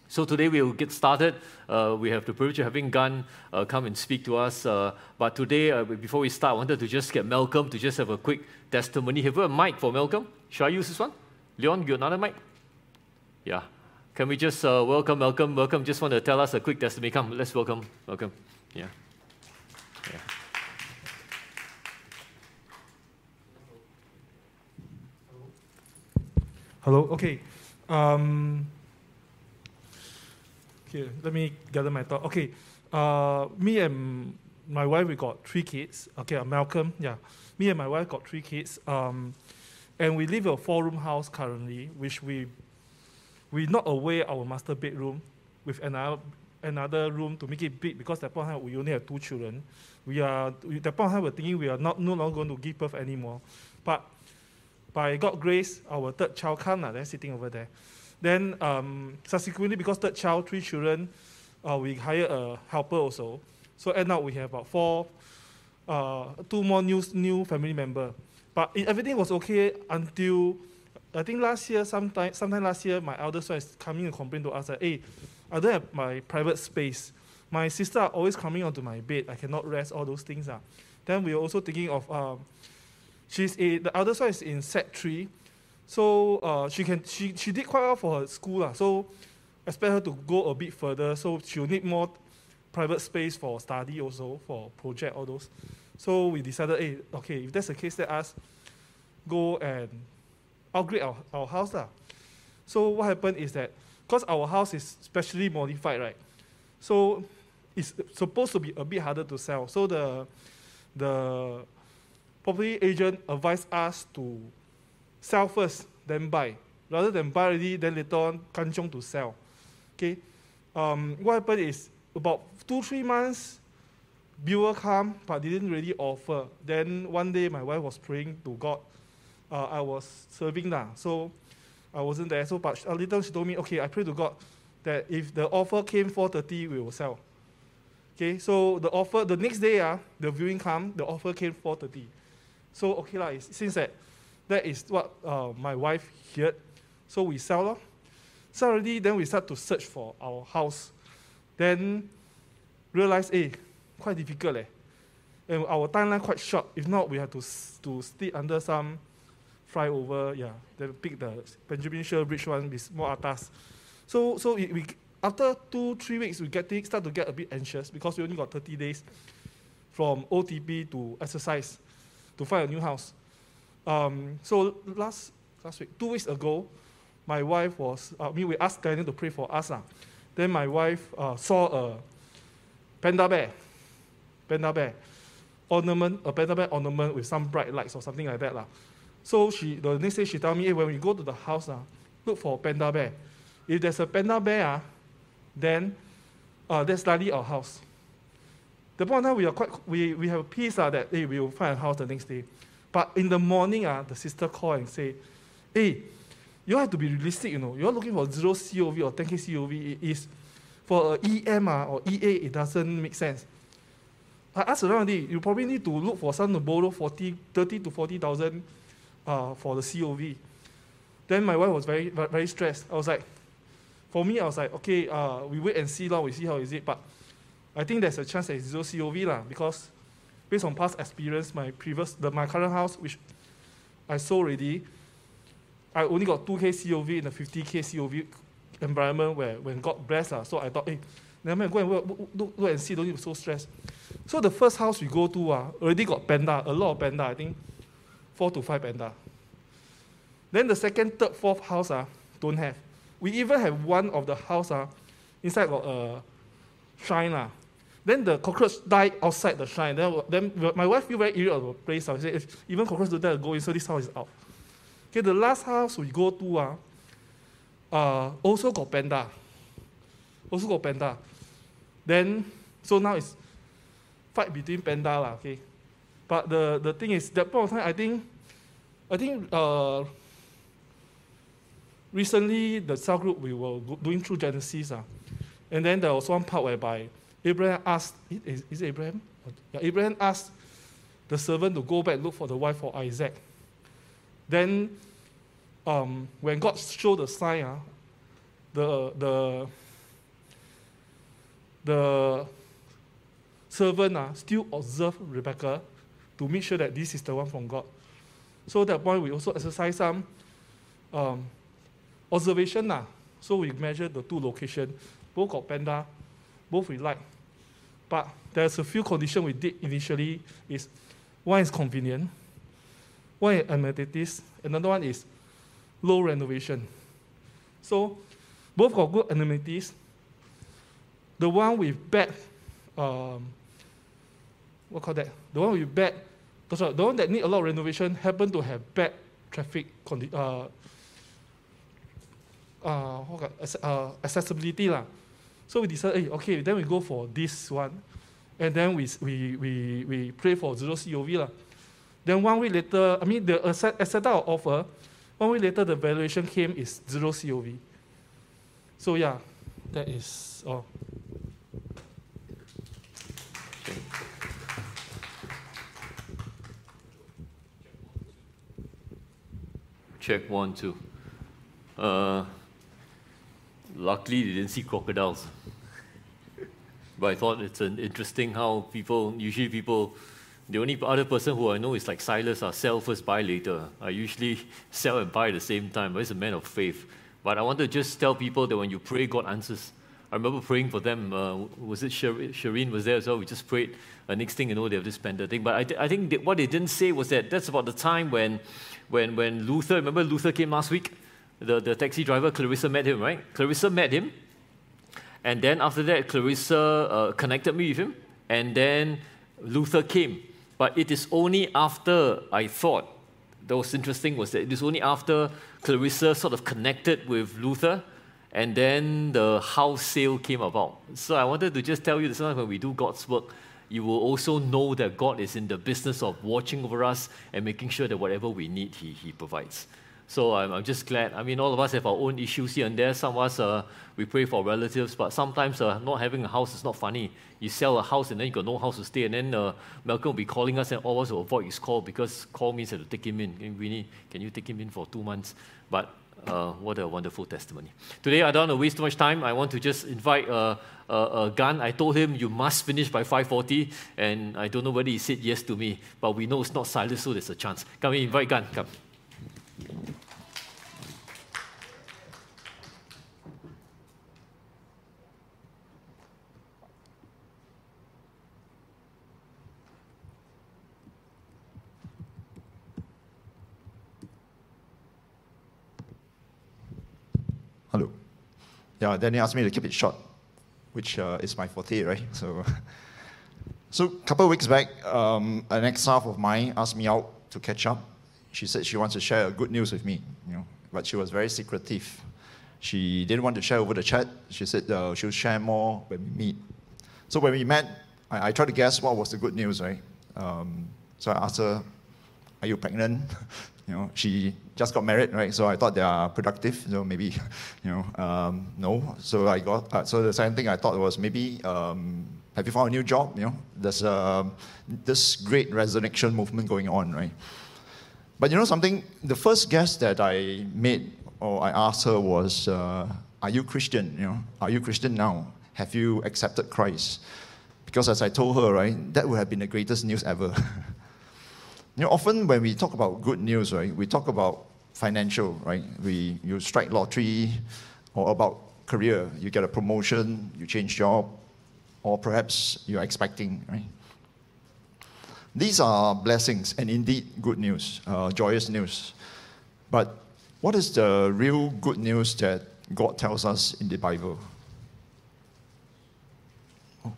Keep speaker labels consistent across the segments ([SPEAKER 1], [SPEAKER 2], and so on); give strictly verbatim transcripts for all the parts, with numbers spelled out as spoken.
[SPEAKER 1] So today we will get started. Uh, we have the privilege of having Gun uh, come and speak to us. Uh, but today, uh, before we start, I wanted to just get Malcolm to just have a quick testimony. Have you a mic for Malcolm? Should I use this one? Leon, you another mic? Yeah. Can we just uh, welcome Malcolm? Malcolm just want to tell us a quick testimony. Come, let's welcome Malcolm. Yeah. Yeah.
[SPEAKER 2] Hello. Okay. Um, okay. Let me gather my thought. Okay. Uh, me and my wife, we got three kids. Okay. Uh, Malcolm. Yeah. Me and my wife got three kids. Um, and we live in a four-room house currently, which we we knock away our master bedroom with another another room to make it big, because at that point in time we only have two children. We are we, at that point in time we're thinking we are not no longer going to give birth anymore, but by God's grace, our third child come, uh, they're sitting over there. Then um, subsequently, because third child, three children, uh, we hire a helper also. So end up we have about four, uh, two more new new family member. But it, everything was okay until I think last year, sometime sometime last year, my eldest son is coming and complain to us that, hey, I don't have my private space. My sister are always coming onto my bed. I cannot rest, all those things. Uh. Then we were also thinking of um, She's a, the eldest one is in Sec three, so uh, she can she, she did quite well for her school lah. So expect her to go a bit further. So she'll need more private space for study also, for project, all those. So we decided, hey, okay, if that's the case, let us go and upgrade our, our house lah. So what happened is that because our house is specially modified, right? So it's supposed to be a bit harder to sell. So the the property agent advised us to sell first, then buy. Rather than buy already, then later on, kanchong to sell. Okay. Um, what happened is, about two, three months, viewer come, but they didn't really offer. Then one day, my wife was praying to God. Uh, I was serving now, so I wasn't there. So, but later she told me, okay, I pray to God that if the offer came four thirty, we will sell. Okay. So the offer, the next day, uh, the viewing come, the offer came four thirty. So, okay, lah. Since that, that is what uh, my wife heard, so we sell lor. So already, then we start to search for our house. Then realize, eh, quite difficult eh. And our timeline quite short. If not, we have to to stay under some flyover, yeah. Then pick the Benjamin Shearer Bridge one with more atas. So, so it, we after two, three weeks, we get to, start to get a bit anxious because we only got thirty days from O T P to exercise to find a new house. Um, so last last week, two weeks ago, my wife was, I mean, we asked Daniel to pray for us. Uh. Then my wife uh, saw a panda bear, panda bear ornament, a panda bear ornament with some bright lights or something like that. Uh. So she, the next day she told me, hey, when we go to the house, uh, look for a panda bear. If there's a panda bear, uh, then uh, that's likely our house. The point of time we are quite we, we have peace uh, that hey, we will find a house the next day. But in the morning, uh, the sister called and say, hey, you have to be realistic, you know. You're looking for zero C O V or ten K C O V. It is for a E M uh, or E A, it doesn't make sense. I asked around, you probably need to look for someone to borrow forty, thirty to forty thousand uh, for the C O V. Then my wife was very very stressed. I was like, for me, I was like, okay, uh, we wait and see, lah. We see how is it. But I think there's a chance that it's zero C O V lah, because based on past experience, my previous, the, my current house, which I sold already, I only got two K C O V in a fifty K C O V environment where when God blessed lah. So I thought, hey, never mind, go and look, look, look and see, don't need to be so stressed. So the first house we go to uh, already got panda, a lot of panda, I think four to five panda. Then the second, third, fourth house uh, don't have. We even have one of the house uh, inside got a shrine lah. Then the cockroach died outside the shrine. Then, then my wife feel very eerie of the place. She said, if even cockroach do that, go in, so this house is out. Okay, the last house we go to, uh, uh, also got panda. Also got panda. Then, so now it's fight between panda, lah, okay. But the, the thing is, that point of time, I think, I think uh, recently the cell group we were doing through Genesis, uh, and then there was one part whereby Abraham asked, is, is it Abraham? Yeah, Abraham asked the servant to go back and look for the wife for Isaac. Then, um, when God showed the sign, uh, the, the, the servant uh, still observe Rebecca to make sure that this is the one from God. So at that point, we also exercise some um, observation. Uh. So we measure the two locations. Both got panda, both we like. But there's a few conditions we did initially. Is one is convenient, one is amenities, another one is low renovation. So both got good amenities. The one with bad, um, what call that? The one with bad, sorry, the one that need a lot of renovation happen to have bad traffic condi- uh, uh, what call, uh, accessibility lah. So we decided, hey, okay, then we go for this one, and then we we we we pray for zero C O V lah. Then one week later, I mean the accept, accepted our offer. One week later, the valuation came is zero C O V. So yeah, that is all.
[SPEAKER 1] Check one, two. Uh, luckily, they didn't see crocodiles. But I thought it's an interesting how people, usually people, the only other person who I know is like Silas, are sell first, buy later. I usually sell and buy at the same time, but he's a man of faith. But I want to just tell people that when you pray, God answers. I remember praying for them. Uh, was it Shir- Shireen was there as well? We just prayed. Uh, next thing you know, they have this panda thing. But I, th- I think that what they didn't say was that that's about the time when, when, when Luther, remember Luther came last week? The, the taxi driver, Clarissa met him, right? Clarissa met him. And then after that, Clarissa uh, connected me with him. And then Luther came. But it is only after I thought, that was interesting, was that it is only after Clarissa sort of connected with Luther, and then the house sale came about. So I wanted to just tell you that sometimes when we do God's work, you will also know that God is in the business of watching over us and making sure that whatever we need, He, he provides. So I'm, I'm just glad. I mean, all of us have our own issues here and there. Some of us, uh, we pray for relatives, but sometimes uh, not having a house is not funny. You sell a house and then you got no house to stay, and then uh, Malcolm will be calling us and all of us will avoid his call because call means that to take him in. Can, we need, can you take him in for two months? But uh, what a wonderful testimony. Today, I don't want to waste too much time. I want to just invite uh, uh, uh, Gan. I told him, you must finish by five forty, and I don't know whether he said yes to me, but we know it's not Silas, so there's a chance. Can we invite Gan? Come.
[SPEAKER 3] Hello. Yeah, then he asked me to keep it short, which uh, is my forte, right? So, so a couple of weeks back, um, an ex-staff of mine asked me out to catch up. She said she wants to share good news with me, you know, but she was very secretive. She didn't want to share over the chat. She said uh, she'll share more when we meet. So when we met, I, I tried to guess what was the good news, right? Um, so I asked her, "Are you pregnant?" You know, she just got married, right? So I thought they are productive. So maybe, you know, um, no. So I got. Uh, so the second thing I thought was maybe, um, have you found a new job? You know, there's uh, this great resurrection movement going on, right? But you know something? The first guess that I made or I asked her was, uh, "Are you Christian? You know, are you Christian now? Have you accepted Christ?" Because as I told her, right, that would have been the greatest news ever. You know, often when we talk about good news, right, we talk about financial, right? We you strike lottery, or about career, you get a promotion, you change job, or perhaps you're expecting, right? These are blessings and indeed good news, uh, joyous news. But what is the real good news that God tells us in the Bible? Oh.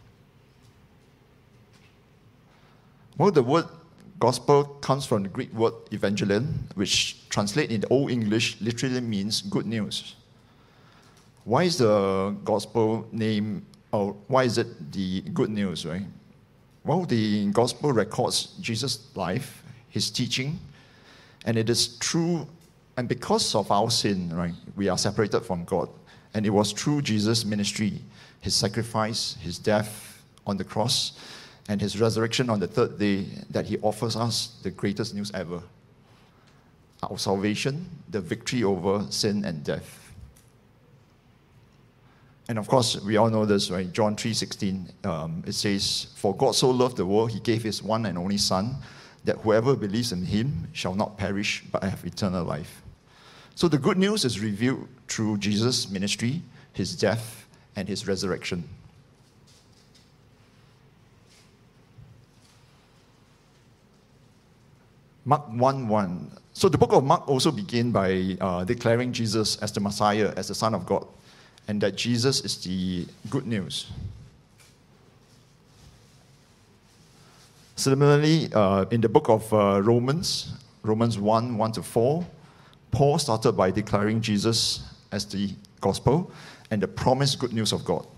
[SPEAKER 3] Well, the word gospel comes from the Greek word evangelion, which translated in the Old English literally means good news. Why is the gospel name, or why is it the good news, right? Well, the gospel records Jesus' life, his teaching, and it is true, and because of our sin, right, we are separated from God. And it was through Jesus' ministry, his sacrifice, his death on the cross, and his resurrection on the third day, that he offers us the greatest news ever. Our salvation, the victory over sin and death. And of course, we all know this, right? John three sixteen, um, it says, "For God so loved the world, he gave his one and only Son, that whoever believes in him shall not perish, but have eternal life." So the good news is revealed through Jesus' ministry, his death, and his resurrection. Mark one one. So the book of Mark also begins by uh, declaring Jesus as the Messiah, as the Son of God, and that Jesus is the good news. Similarly, uh, in the book of uh, Romans, Romans one, one to four, Paul started by declaring Jesus as the gospel and the promised good news of God.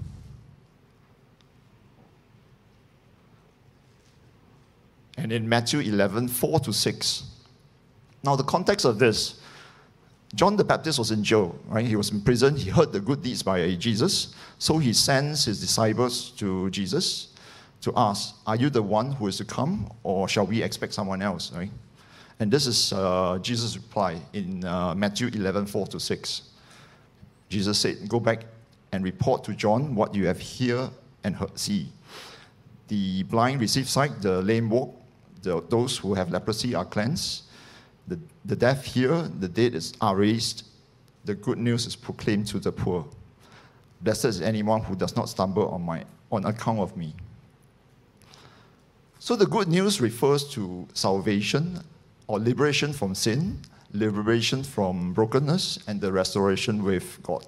[SPEAKER 3] And in Matthew eleven, four to six. Now, the context of this, John the Baptist was in jail, right? He was in prison. He heard the good deeds by Jesus. So he sends his disciples to Jesus to ask, "Are you the one who is to come, or shall we expect someone else?" Right? And this is uh, Jesus' reply in uh, Matthew eleven, four to six. Jesus said, "Go back and report to John what you have heard and heard, see. The blind receive sight, the lame walk, the, those who have leprosy are cleansed, the, the deaf hear, the dead is, are raised, the good news is proclaimed to the poor. Blessed is anyone who does not stumble on, my, on account of me." So the good news refers to salvation or liberation from sin, liberation from brokenness, and the restoration with God.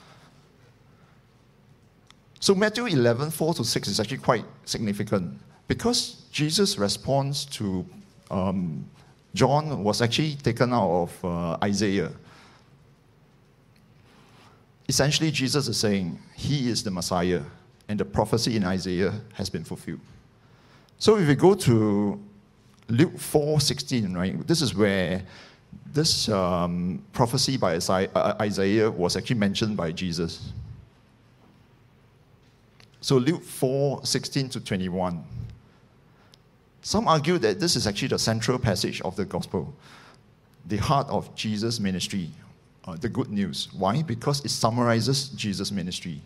[SPEAKER 3] So Matthew eleven, four to six is actually quite significant because Jesus' response to um, John was actually taken out of uh, Isaiah. Essentially, Jesus is saying he is the Messiah, and the prophecy in Isaiah has been fulfilled. So if we go to Luke four sixteen, right, this is where this um, prophecy by Isaiah was actually mentioned by Jesus. So Luke four sixteen to twenty-one. Some argue that this is actually the central passage of the gospel, the heart of Jesus' ministry, uh, the good news. Why? Because it summarizes Jesus' ministry.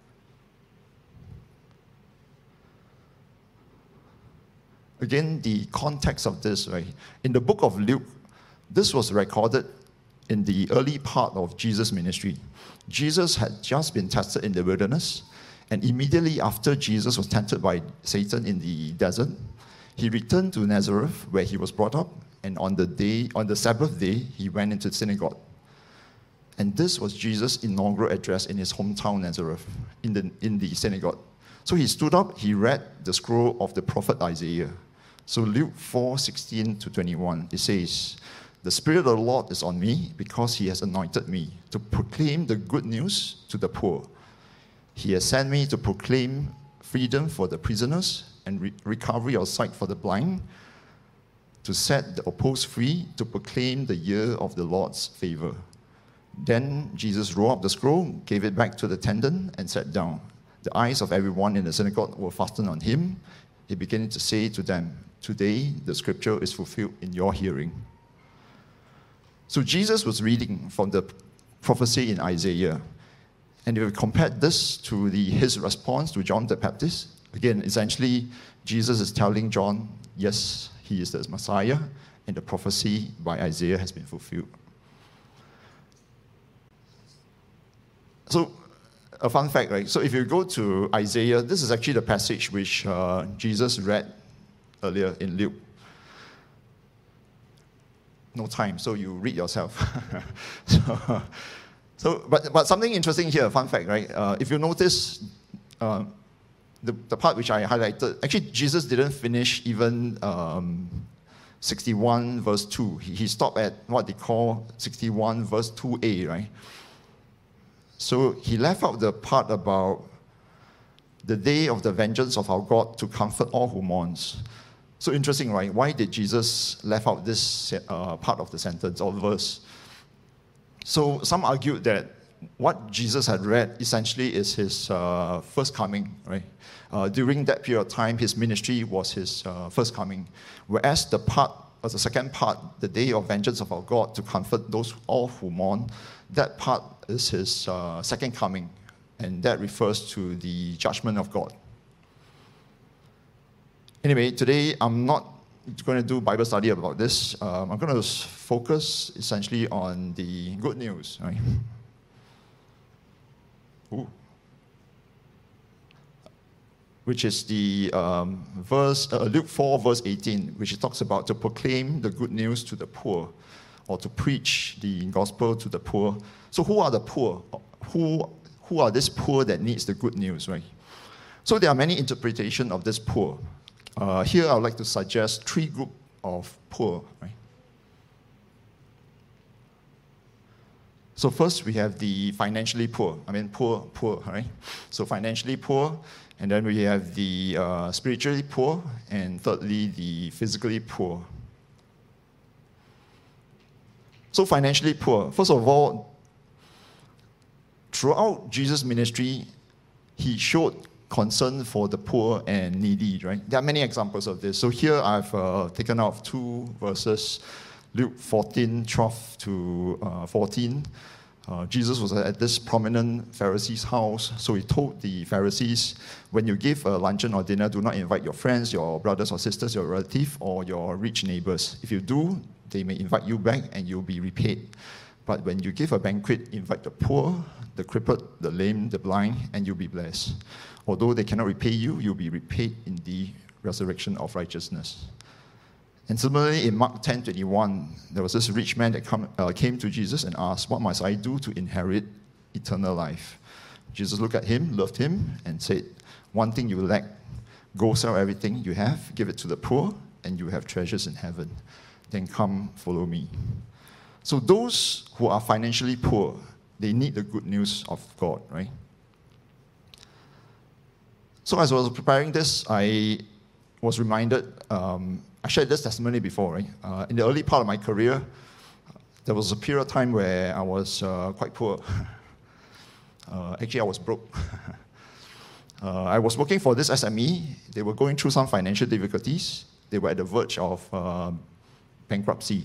[SPEAKER 3] Again, the context of this, right? In the book of Luke, this was recorded in the early part of Jesus' ministry. Jesus had just been tested in the wilderness, and immediately after Jesus was tempted by Satan in the desert, he returned to Nazareth, where he was brought up, and on the day, on the Sabbath day, he went into the synagogue. And this was Jesus' inaugural address in his hometown Nazareth, in the, in the synagogue. So he stood up, he read the scroll of the prophet Isaiah. So Luke four sixteen to twenty-one, it says, "The Spirit of the Lord is on me, because he has anointed me to proclaim the good news to the poor. He has sent me to proclaim freedom for the prisoners and re- recovery of sight for the blind, to set the oppressed free, to proclaim the year of the Lord's favor." Then Jesus rolled up the scroll, gave it back to the attendant, and sat down. The eyes of everyone in the synagogue were fastened on him. He began to say to them, "Today the scripture is fulfilled in your hearing." So Jesus was reading from the prophecy in Isaiah. And if we compare this to the, his response to John the Baptist, again, essentially, Jesus is telling John, yes, he is the Messiah, and the prophecy by Isaiah has been fulfilled. So, a fun fact, right? So if you go to Isaiah, this is actually the passage which uh, Jesus read earlier in Luke. No time, so you read yourself. so, so, but, but something interesting here, fun fact, right? Uh, if you notice, uh, the, the part which I highlighted, actually Jesus didn't finish even um, sixty-one verse two. He, he stopped at what they call sixty-one verse two a, right? So he left out the part about the day of the vengeance of our God to comfort all who mourns. So interesting, right? Why did Jesus left out this uh, part of the sentence or verse? So some argued that what Jesus had read essentially is his uh, first coming, right? Uh, during that period of time, his ministry was his uh, first coming. Whereas the part, uh, the second part, the day of vengeance of our God to comfort those all who mourn, that part is his uh, second coming, and that refers to the judgment of God. Anyway, today I'm not going to do Bible study about this. Um, I'm going to focus essentially on the good news, right? Ooh. Which is the um, verse, uh, Luke four, verse eighteen, which talks about to proclaim the good news to the poor, or to preach the gospel to the poor. So who are the poor? Who, who are these poor that needs the good news, right? So there are many interpretations of this poor. Uh, here I would like to suggest three groups of poor, right? So first we have the financially poor. I mean poor, poor, right? So financially poor, and then we have the uh, spiritually poor, and thirdly, the physically poor. So financially poor, first of all, throughout Jesus' ministry, he showed concern for the poor and needy, right? There are many examples of this. So here I've uh, taken out two verses, Luke fourteen, twelve to uh, fourteen. Uh, Jesus was at this prominent Pharisee's house, so he told the Pharisees, when you give a luncheon or dinner, do not invite your friends, your brothers or sisters, your relatives, or your rich neighbors. If you do, they may invite you back and you'll be repaid. But when you give a banquet, invite the poor, the crippled, the lame, the blind, and you'll be blessed. Although they cannot repay you, you'll be repaid in the resurrection of righteousness. And similarly, in Mark ten twenty-one, there was this rich man that come, uh, came to Jesus and asked, what must I do to inherit eternal life? Jesus looked at him, loved him, and said, one thing you lack, go sell everything you have, give it to the poor, and you have treasures in heaven. Then come, follow me. So those who are financially poor, they need the good news of God, right? So as I was preparing this, I was reminded, um, I shared this testimony before, right? Uh, in the early part of my career, there was a period of time where I was uh, quite poor. uh, actually, I was broke. uh, I was working for this S M E. They were going through some financial difficulties. They were at the verge of uh, bankruptcy.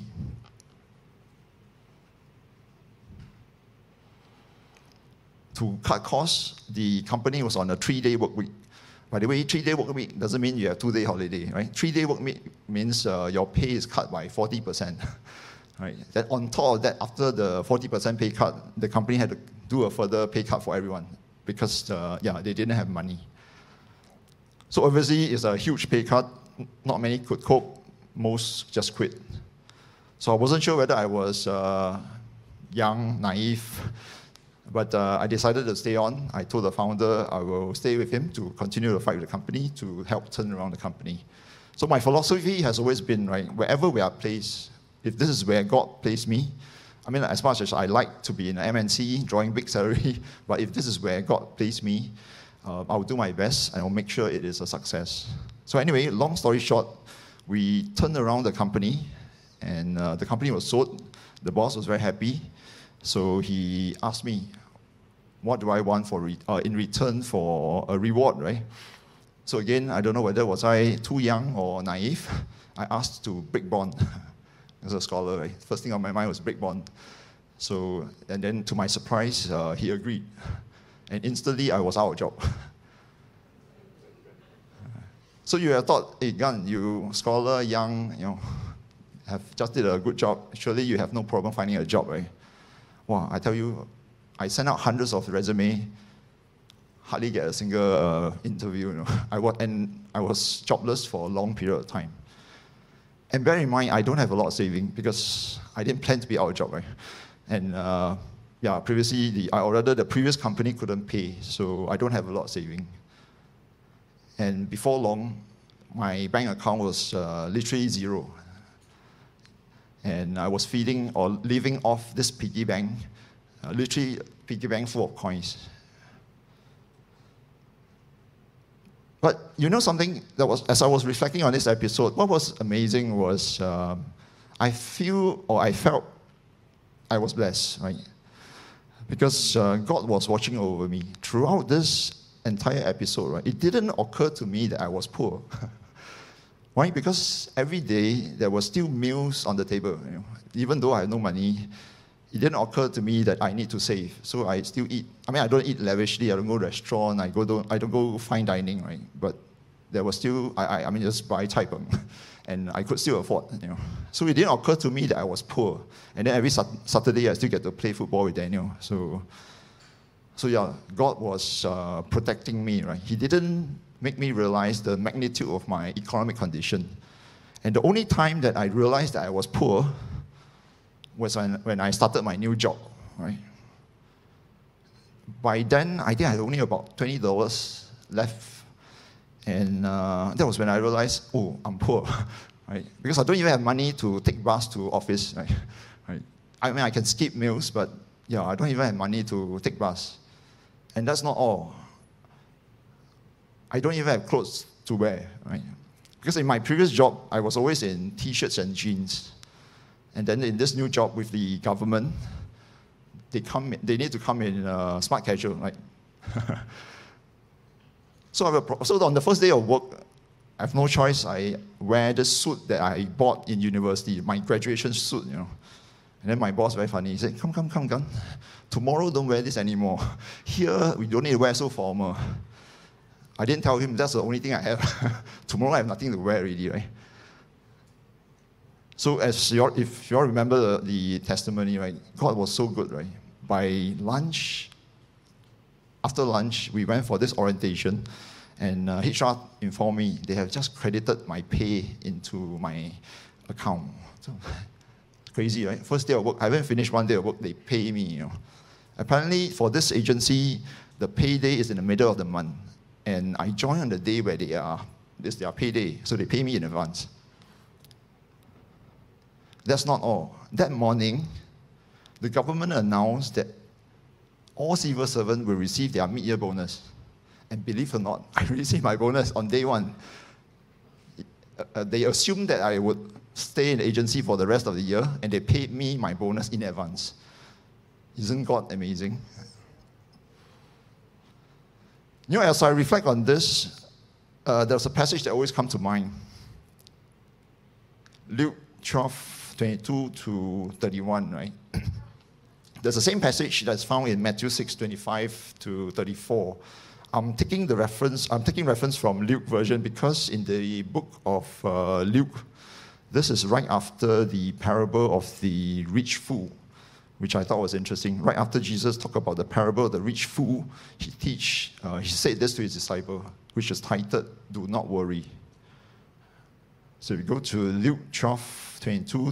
[SPEAKER 3] To cut costs, the company was on a three-day work week. By the way, three-day work week doesn't mean you have two-day holiday, right? Three-day work week means uh, your pay is cut by forty percent. Right? Then on top of that, after the forty percent pay cut, the company had to do a further pay cut for everyone because, uh, yeah, they didn't have money. So obviously, it's a huge pay cut. Not many could cope. Most just quit. So I wasn't sure whether I was uh, young, naive, but uh, I decided to stay on. I told the founder I will stay with him to continue to fight with the company, to help turn around the company. So my philosophy has always been, right, wherever we are placed, if this is where God placed me, I mean, as much as I like to be in an M N C, drawing big salary, but if this is where God placed me, uh, I'll do my best and I'll make sure it is a success. So anyway, long story short, we turned around the company, and uh, the company was sold. The boss was very happy. So he asked me, what do I want for re- uh, in return for a reward, right? So again, I don't know whether was I too young or naive. I asked to break bond. As a scholar, right? First thing on my mind was break bond. So, and then to my surprise, uh, he agreed. And instantly, I was out of job. So you have thought, hey, Gun, you scholar, young, you know, have just did a good job. Surely you have no problem finding a job, right? Wow, I tell you, I sent out hundreds of resumes, hardly get a single uh, interview. You know, I was, and I was jobless for a long period of time. And bear in mind, I don't have a lot of saving because I didn't plan to be out of job, right? And uh, yeah, previously, the, or rather, the previous company couldn't pay, so I don't have a lot of saving. And before long, my bank account was uh, literally zero. And I was feeding or living off this piggy bank, uh, literally piggy bank full of coins. But you know something that was, as I was reflecting on this episode, what was amazing was um, I feel or I felt I was blessed, right? Because uh, God was watching over me throughout this entire episode, right? It didn't occur to me that I was poor. Why? Because every day there were still meals on the table. You know? Even though I had no money, it didn't occur to me that I need to save. So I still eat. I mean, I don't eat lavishly. I don't go to restaurant. I go don't. I don't go fine dining, right? But there was still. I. I, I mean, just buy type, and I could still afford. You know. So it didn't occur to me that I was poor. And then every Saturday I still get to play football with Daniel. So. So yeah, God was uh, protecting me, right? He didn't make me realize the magnitude of my economic condition. And the only time that I realized that I was poor was when, when I started my new job, right? By then, I think I had only about twenty dollars left. And uh, that was when I realized, oh, I'm poor, right? Because I don't even have money to take bus to office, right? right? I mean, I can skip meals, but yeah, I don't even have money to take bus. And that's not all. I don't even have clothes to wear, right? Because in my previous job, I was always in T-shirts and jeans. And then in this new job with the government, they come. They need to come in uh, smart casual, right? so, I have a pro- so on the first day of work, I have no choice. I wear the suit that I bought in university, my graduation suit, you know. And then my boss, very funny, he said, come, come, come, come. Tomorrow, don't wear this anymore. Here, we don't need to wear so formal. I didn't tell him that's the only thing I have. Tomorrow, I have nothing to wear already, right? So as you all, if you all remember the, the testimony, right, God was so good, right? By lunch, after lunch, we went for this orientation, and uh, H R informed me they have just credited my pay into my account. So, crazy, right? First day of work, I haven't finished one day of work, they pay me, you know. Apparently, for this agency, the payday is in the middle of the month. And I joined on the day where they are, this is their payday, so they pay me in advance. That's not all. That morning, the government announced that all civil servants will receive their mid-year bonus. And believe it or not, I received my bonus on day one. Uh, they assumed that I would stay in the agency for the rest of the year, and they paid me my bonus in advance. Isn't God amazing? You know, as I reflect on this, uh, there's a passage that always comes to mind. Luke twelve, twenty-two to thirty-one, right? There's the same passage that's found in Matthew six, twenty-five to thirty-four. I'm taking the reference, I'm taking reference from Luke version because in the book of uh, Luke, this is right after the parable of the rich fool, which I thought was interesting. Right after Jesus talked about the parable of the rich fool, he teach, uh, he said this to his disciple, which is titled, "Do not worry." So we go to Luke twelve, twenty-two.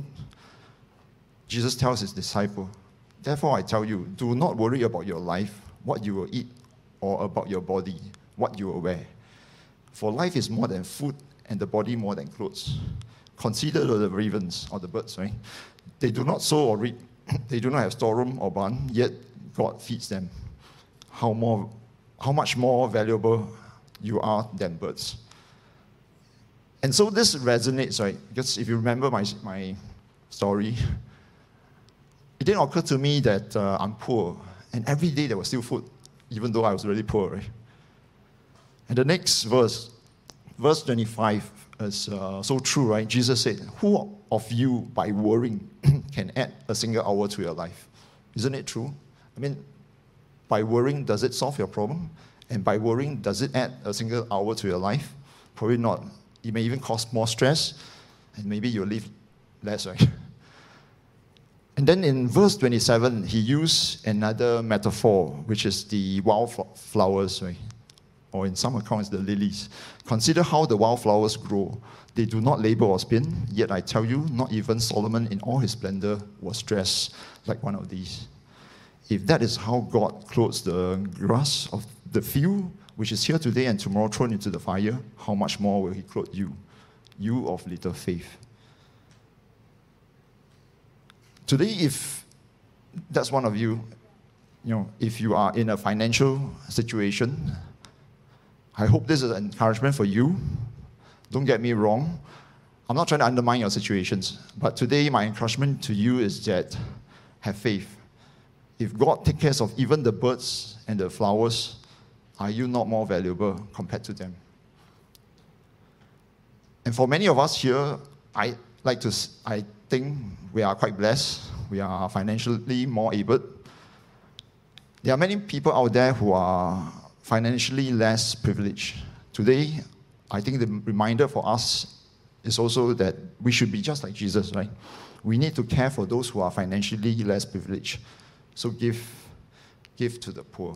[SPEAKER 3] Jesus tells his disciple, "Therefore I tell you, do not worry about your life, what you will eat, or about your body, what you will wear. For life is more than food, and the body more than clothes. Consider the ravens, or the birds, right? They do not sow or reap. They do not have storeroom or barn, yet God feeds them. How more, how much more valuable you are than birds." And so this resonates, right? Because if you remember my, my story, it didn't occur to me that uh, I'm poor, and every day there was still food, even though I was really poor, right? And the next verse, verse twenty-five, is uh, so true, right? Jesus said, "Who of you, by worrying, can add a single hour to your life?" Isn't it true? I mean, by worrying, does it solve your problem? And by worrying, does it add a single hour to your life? Probably not. It may even cause more stress, and maybe you'll live less, right? And then in verse twenty-seven, he used another metaphor, which is the wildflowers, right? Or in some accounts, the lilies. "Consider how the wildflowers grow. They do not labor or spin, yet I tell you, not even Solomon in all his splendor was dressed like one of these. If that is how God clothes the grass of the field, which is here today and tomorrow thrown into the fire, how much more will he clothe you, you of little faith?" Today, if that's one of you, you know, if you are in a financial situation, I hope this is an encouragement for you. Don't get me wrong. I'm not trying to undermine your situations, but today my encouragement to you is that have faith. If God takes care of even the birds and the flowers, are you not more valuable compared to them? And for many of us here, I like to, I think we are quite blessed. we are financially more able. There are many people out there who are financially less privileged. Today, I think the reminder for us is also that we should be just like Jesus, right? We need to care for those who are financially less privileged. So give, give to the poor.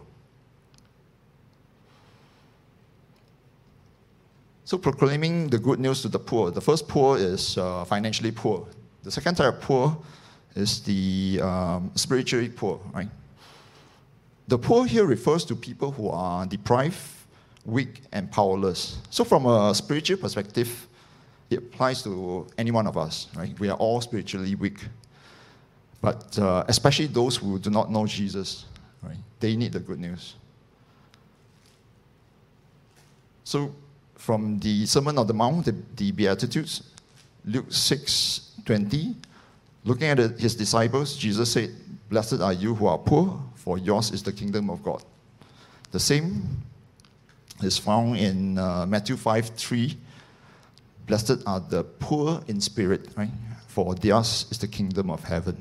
[SPEAKER 3] So proclaiming the good news to the poor. The first poor is uh, financially poor. The second type of poor is the um, spiritually poor, right? The poor here refers to people who are deprived, weak, and powerless. So from a spiritual perspective, it applies to any one of us, right? We are all spiritually weak. But uh, especially those who do not know Jesus, right? They need the good news. So from the Sermon on the Mount, the, the Beatitudes, Luke six twenty, looking at his disciples, Jesus said, "Blessed are you who are poor, for yours is the kingdom of God." The same is found in uh, Matthew five three. Blessed are the poor in spirit, right? For theirs is the kingdom of heaven.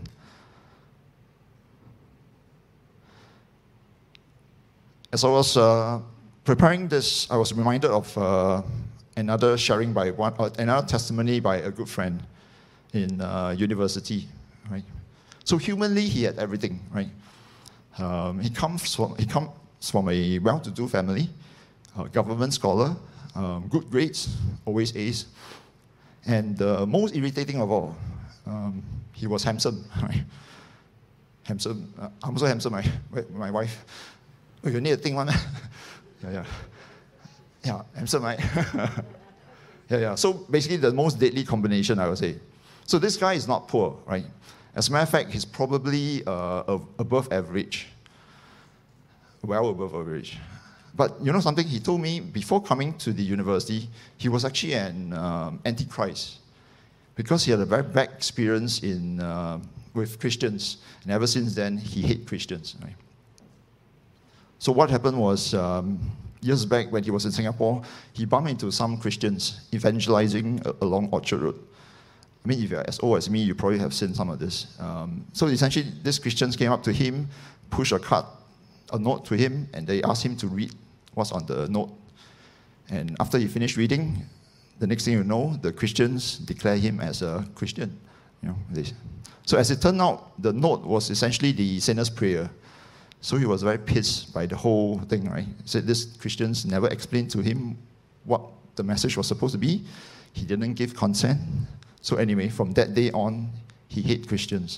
[SPEAKER 3] As I was uh, preparing this, I was reminded of uh, another sharing by one, uh, another testimony by a good friend in uh, university, right? So humanly, he had everything, right? Um, he comes from he comes from a well-to-do family, a government scholar, um, good grades, always A's, and uh, most irritating of all, um, he was handsome, right? Handsome. Uh, I'm also handsome, right? My wife. Oh, you need a thing, one. yeah, yeah, yeah. Handsome, right? yeah, yeah. So basically, the most deadly combination, I would say. So this guy is not poor, right? As a matter of fact, he's probably uh, above average, well above average. But you know something? He told me before coming to the university, he was actually an um, antichrist because he had a very bad experience in uh, with Christians, and ever since then he hates Christians. Right? So what happened was um, years back when he was in Singapore, he bumped into some Christians evangelizing along Orchard Road. I mean, if you're as old as me, you probably have seen some of this. Um, so essentially, these Christians came up to him, pushed a card, a note to him, and they asked him to read what's on the note. And after he finished reading, the next thing you know, the Christians declare him as a Christian. You know, they, so as it turned out, the note was essentially the sinner's prayer. So he was very pissed by the whole thing, right? He said these Christians never explained to him what the message was supposed to be. He didn't give consent. So anyway, from that day on, he hated Christians.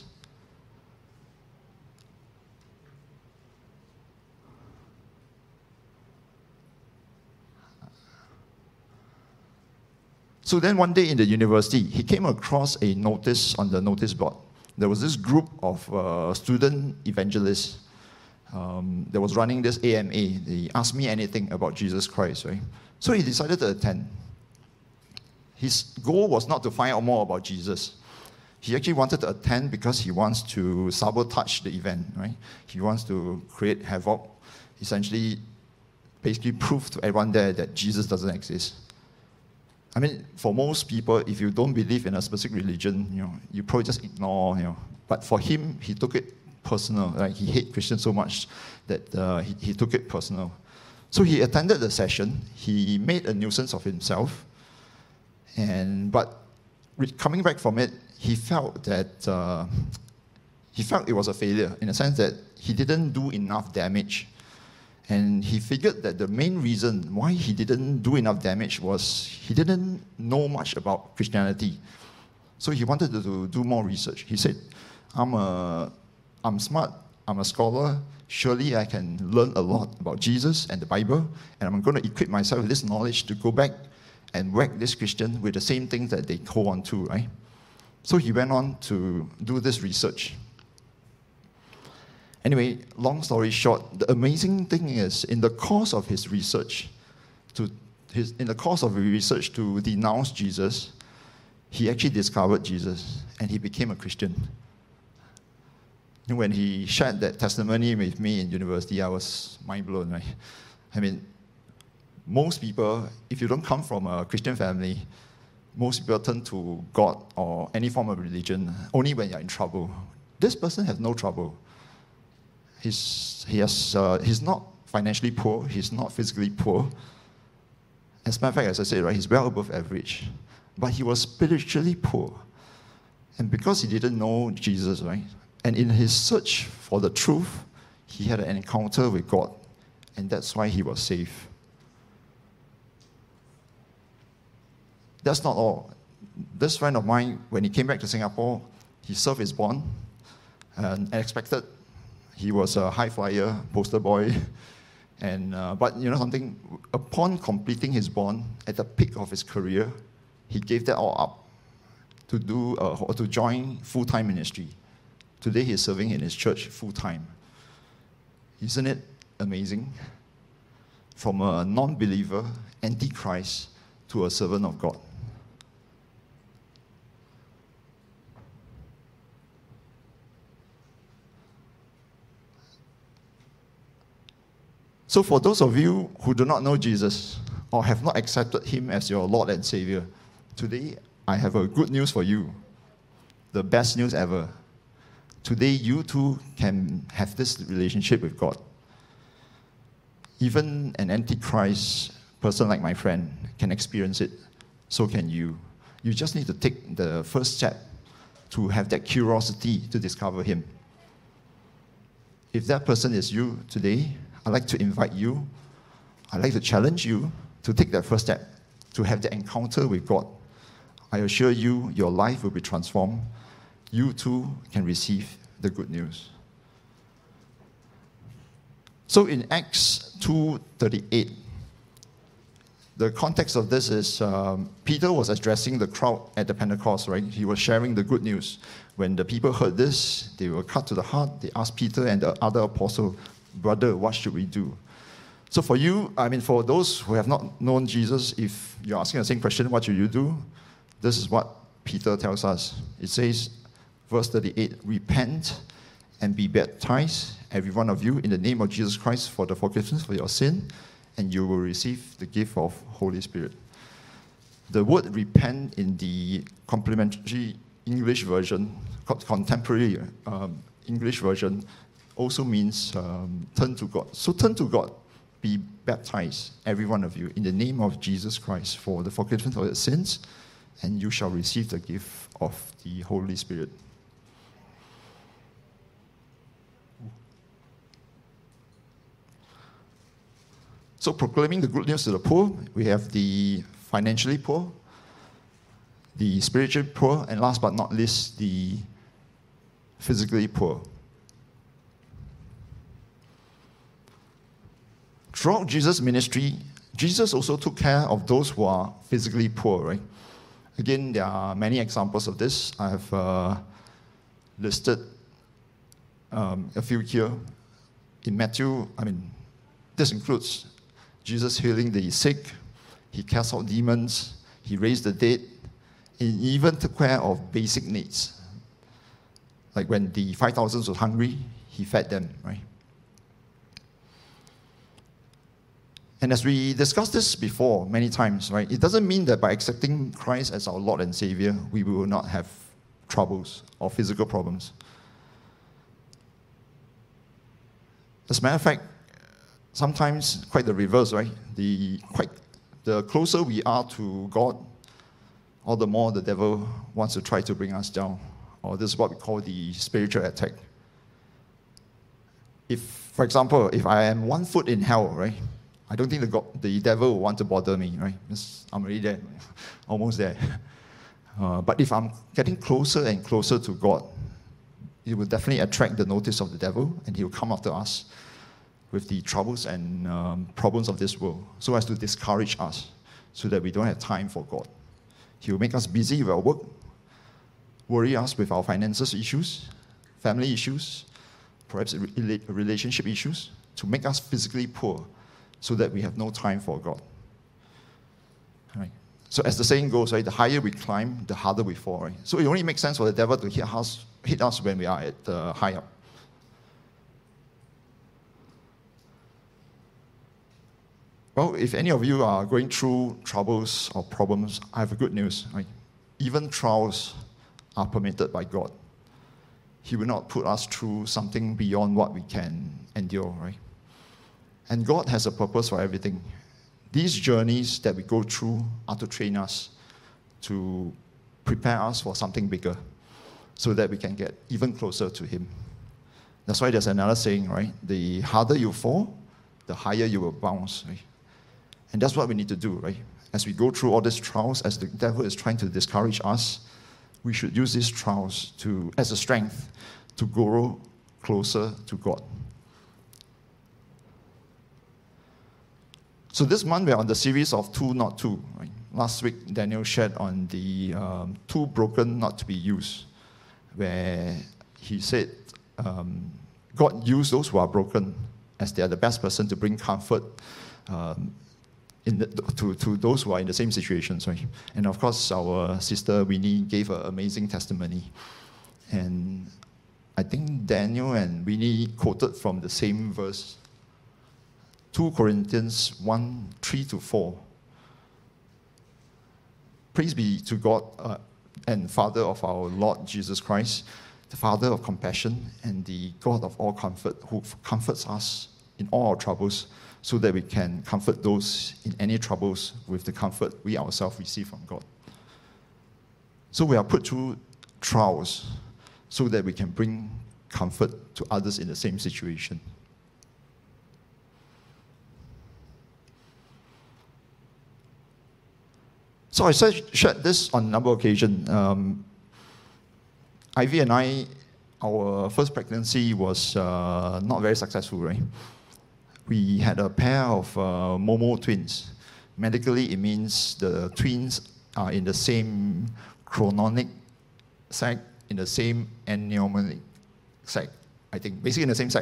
[SPEAKER 3] So then one day in the university, he came across a notice on the notice board. There was this group of uh, student evangelists um, that was running this A M A. They asked me anything about Jesus Christ, right? So he decided to attend. His goal was not to find out more about Jesus. He actually wanted to attend because he wants to sabotage the event, right? He wants to create havoc, essentially, basically prove to everyone there that Jesus doesn't exist. I mean, for most people, if you don't believe in a specific religion, you know, you probably just ignore, you know. But for him, he took it personal. Right? He hated Christians so much that uh, he, he took it personal. So he attended the session. He made a nuisance of himself. And but coming back from it, he felt that uh, he felt it was a failure in the sense that he didn't do enough damage. And he figured that the main reason why he didn't do enough damage was he didn't know much about Christianity. So he wanted to, to do more research. He said, I'm, a, I'm smart, I'm a scholar, surely I can learn a lot about Jesus and the Bible, and I'm going to equip myself with this knowledge to go back and whack this Christian with the same things that they hold on to, right? So he went on to do this research. Anyway, long story short, the amazing thing is, in the course of his research, to his, in the course of his research to denounce Jesus, he actually discovered Jesus, and he became a Christian. And when he shared that testimony with me in university, I was mind blown, right? I mean, most people, if you don't come from a Christian family, most people turn to God or any form of religion only when you're in trouble. This person has no trouble. He's, he has, uh, he's not financially poor. He's not physically poor. As a matter of fact, as I said, right, he's well above average. But he was spiritually poor. And because he didn't know Jesus, right, and in his search for the truth, he had an encounter with God. And that's why he was saved. That's not all. This friend of mine, when he came back to Singapore, he served his bond. And expected, he was a high flyer, poster boy. And, uh, but you know something, upon completing his bond, at the peak of his career, he gave that all up to do uh, or to join full-time ministry. Today he's serving in his church full-time. Isn't it amazing? From a non-believer, anti-Christ, to a servant of God. So for those of you who do not know Jesus or have not accepted him as your Lord and Savior, today I have a good news for you. The best news ever. Today you too can have this relationship with God. Even an antichrist person like my friend can experience it. So can you. You just need to take the first step to have that curiosity to discover him. If that person is you today, I'd like to invite you, I'd like to challenge you to take that first step, to have the encounter with God. I assure you, your life will be transformed. You too can receive the good news. So in Acts two thirty-eight, the context of this is um, Peter was addressing the crowd at the Pentecost, right? He was sharing the good news. When the people heard this, they were cut to the heart. They asked Peter and the other apostle, brother, what should we do? So for you, I mean, for those who have not known Jesus, if you're asking the same question, what should you do? This is what Peter tells us. It says, verse thirty-eight, repent and be baptized, every one of you, in the name of Jesus Christ for the forgiveness for your sin, and you will receive the gift of Holy Spirit. The word repent in the complementary English version, contemporary um, English version, also means um, turn to God. So turn to God, be baptized, every one of you, in the name of Jesus Christ for the forgiveness of your sins, and you shall receive the gift of the Holy Spirit. So proclaiming the good news to the poor, we have the financially poor, the spiritually poor, and last but not least, the physically poor. Throughout Jesus' ministry, Jesus also took care of those who are physically poor, right? Again, there are many examples of this. I have uh, listed um, a few here. In Matthew, I mean, this includes Jesus healing the sick, he cast out demons, he raised the dead, he even took care of basic needs. Like when the five thousand were hungry, he fed them, right? And as we discussed this before many times, right, it doesn't mean that by accepting Christ as our Lord and Savior, we will not have troubles or physical problems. As a matter of fact, sometimes quite the reverse, right? The, quite, the closer we are to God, all the more the devil wants to try to bring us down. Or this is what we call the spiritual attack. If, for example, if I am one foot in hell, right, I don't think the, God, the devil will want to bother me, right? I'm already there, almost there. Uh, but if I'm getting closer and closer to God, it will definitely attract the notice of the devil, and he will come after us with the troubles and um, problems of this world, so as to discourage us, so that we don't have time for God. He will make us busy with our work, worry us with our finances issues, family issues, perhaps relationship issues, to make us physically poor, so that we have no time for God. All right. So as the saying goes, right, the higher we climb, the harder we fall. Right? So it only makes sense for the devil to hit us, hit us when we are at the high up. Well, if any of you are going through troubles or problems, I have good news. Right? Even trials are permitted by God. He will not put us through something beyond what we can endure, right? And God has a purpose for everything. These journeys that we go through are to train us, to prepare us for something bigger, so that we can get even closer to Him. That's why there's another saying, right? The harder you fall, the higher you will bounce, right? And that's what we need to do, right? As we go through all these trials, as the devil is trying to discourage us, we should use these trials to, as a strength to grow closer to God. So this month we're on the series of Two Not Two. Right? Last week Daniel shared on the um, two broken not to be used, where he said um, God used those who are broken as they are the best person to bring comfort um, in the, to, to those who are in the same situations. Right? And of course, our sister Winnie gave an amazing testimony. And I think Daniel and Winnie quoted from the same verse, Second Corinthians one, three to four. Praise be to God uh, and Father of our Lord Jesus Christ, the Father of compassion and the God of all comfort, who comforts us in all our troubles, so that we can comfort those in any troubles with the comfort we ourselves receive from God. So we are put through trials so that we can bring comfort to others in the same situation. So I shared this on a number of occasions. Um, Ivy and I, our first pregnancy was uh, not very successful, right? We had a pair of uh, Momo twins. Medically, it means the twins are in the same chorionic sac, in the same amniotic sac, I think, basically in the same sac.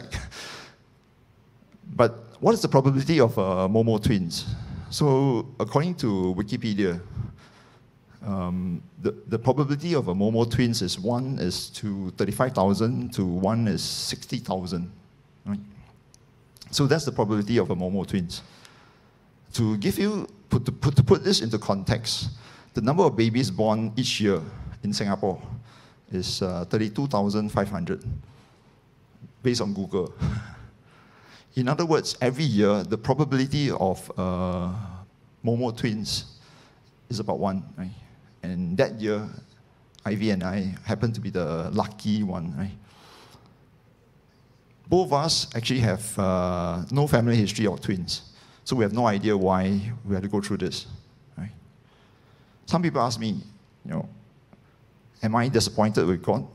[SPEAKER 3] But what is the probability of uh, Momo twins? So according to Wikipedia, um, the, the probability of a Momo twins is one is to thirty-five thousand to one is sixty thousand. Right? So that's the probability of a Momo twins. To give you, put, to, put, to put this into context, the number of babies born each year in Singapore is uh, thirty-two thousand five hundred, based on Google. In other words, every year, the probability of uh, Momo twins is about one, right? And that year, Ivy and I happened to be the lucky one, right? Both of us actually have uh, no family history of twins, so we have no idea why we had to go through this, right? Some people ask me, you know, am I disappointed with God?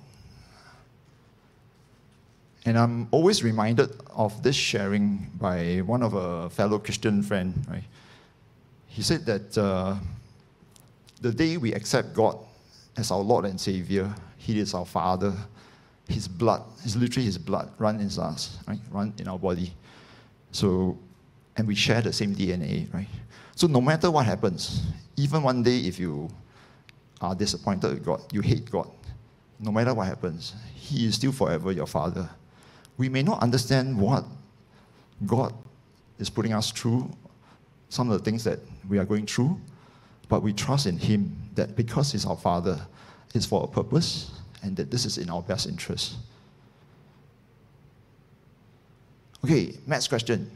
[SPEAKER 3] And I'm always reminded of this sharing by one of a fellow Christian friend, right? He said that uh, the day we accept God as our Lord and Savior, He is our Father. His blood, is literally His blood, run in us, right? Run in our body. So, and we share the same D N A, right? So no matter what happens, even one day if you are disappointed with God, you hate God, no matter what happens, He is still forever your Father. We may not understand what God is putting us through, some of the things that we are going through, but we trust in Him that because He's our Father, it's for a purpose, and that this is in our best interest. Okay, next question.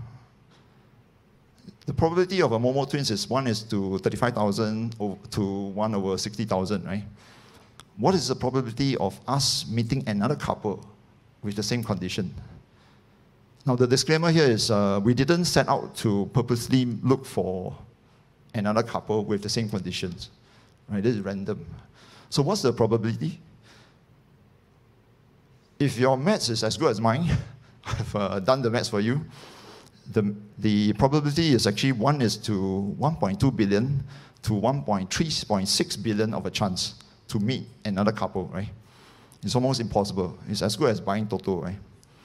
[SPEAKER 3] The probability of a Momo twins is one is to thirty-five thousand to one over sixty thousand, right? What is the probability of us meeting another couple with the same condition? Now, the disclaimer here is uh, we didn't set out to purposely look for another couple with the same conditions, right? This is random. So what's the probability? If your maths is as good as mine, I've uh, done the maths for you, the, the probability is actually one is to one point two billion to one point three point six billion of a chance to meet another couple, right? It's almost impossible. It's as good as buying Toto, right?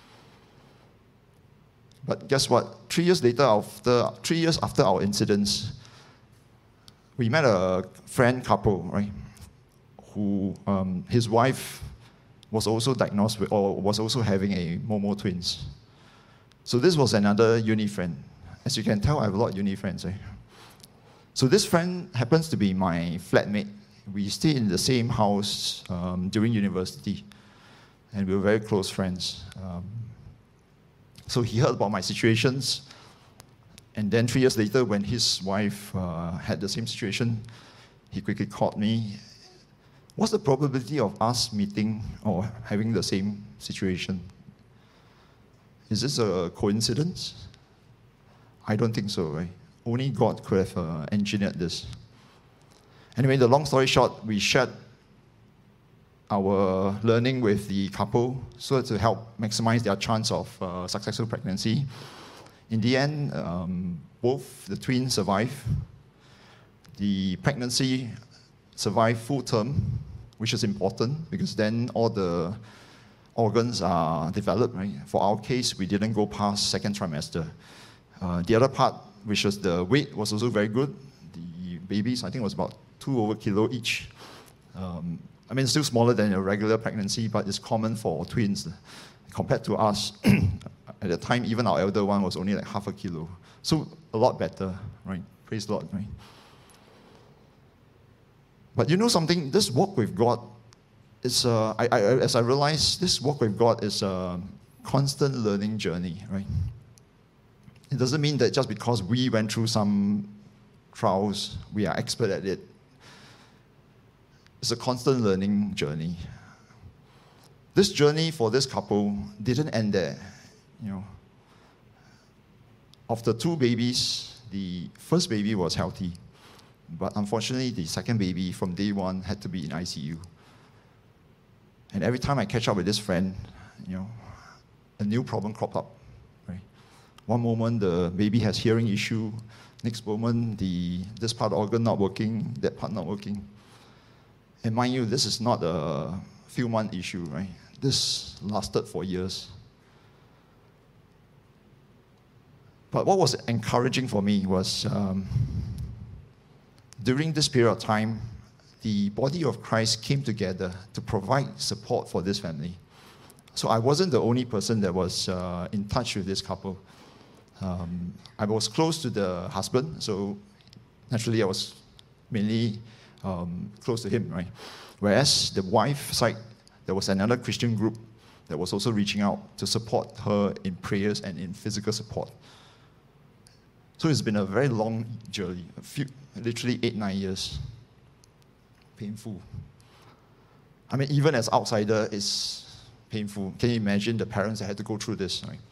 [SPEAKER 3] But guess what? Three years later, after three years after our incidents, we met a friend couple, right? Who um, his wife was also diagnosed with, or was also having a Momo twins. So this was another uni friend. As you can tell, I have a lot of uni friends, right? So this friend happens to be my flatmate. We stayed in the same house um, during university. and we were very close friends. Um, so he heard about my situations, and then three years later, when his wife uh, had the same situation, he quickly called me. What's the probability of us meeting or having the same situation? Is this a coincidence? I don't think so, right? Only God could have uh, engineered this. Anyway, the long story short, we shared our learning with the couple so as to help maximize their chance of uh, successful pregnancy. In the end, um, both the twins survived. The pregnancy survived full term, which is important because then all the organs are developed, right? For our case, we didn't go past second trimester. Uh, the other part, which was the weight, was also very good. The babies, I think, was about two over kilo each. Um, I mean, still smaller than a regular pregnancy, but it's common for twins. Compared to us, at the time, even our elder one was only like half a kilo. So a lot better, right? Praise the Lord, right? But you know something? This walk with God is, uh, I, I, as I realized, this walk with God is a constant learning journey, right? It doesn't mean that just because we went through some trials, we are expert at it. It's a constant learning journey. This journey for this couple didn't end there. You know, of the two babies, the first baby was healthy, but unfortunately, the second baby from day one had to be in I C U. And every time I catch up with this friend, you know, a new problem cropped up. Right? One moment the baby has hearing issue, next moment the this part of the organ not working, that part not working. And mind you, this is not a few month issue, right? This lasted for years. But what was encouraging for me was um, during this period of time, the body of Christ came together to provide support for this family. So I wasn't the only person that was uh, in touch with this couple. Um, I was close to the husband, so naturally I was mainly um, close to him, right? Whereas the wife side, there was another Christian group that was also reaching out to support her in prayers and in physical support. So it's been a very long journey, a few, literally eight, nine years. Painful. I mean, even as outsider, it's painful. Can you imagine the parents that had to go through this, right?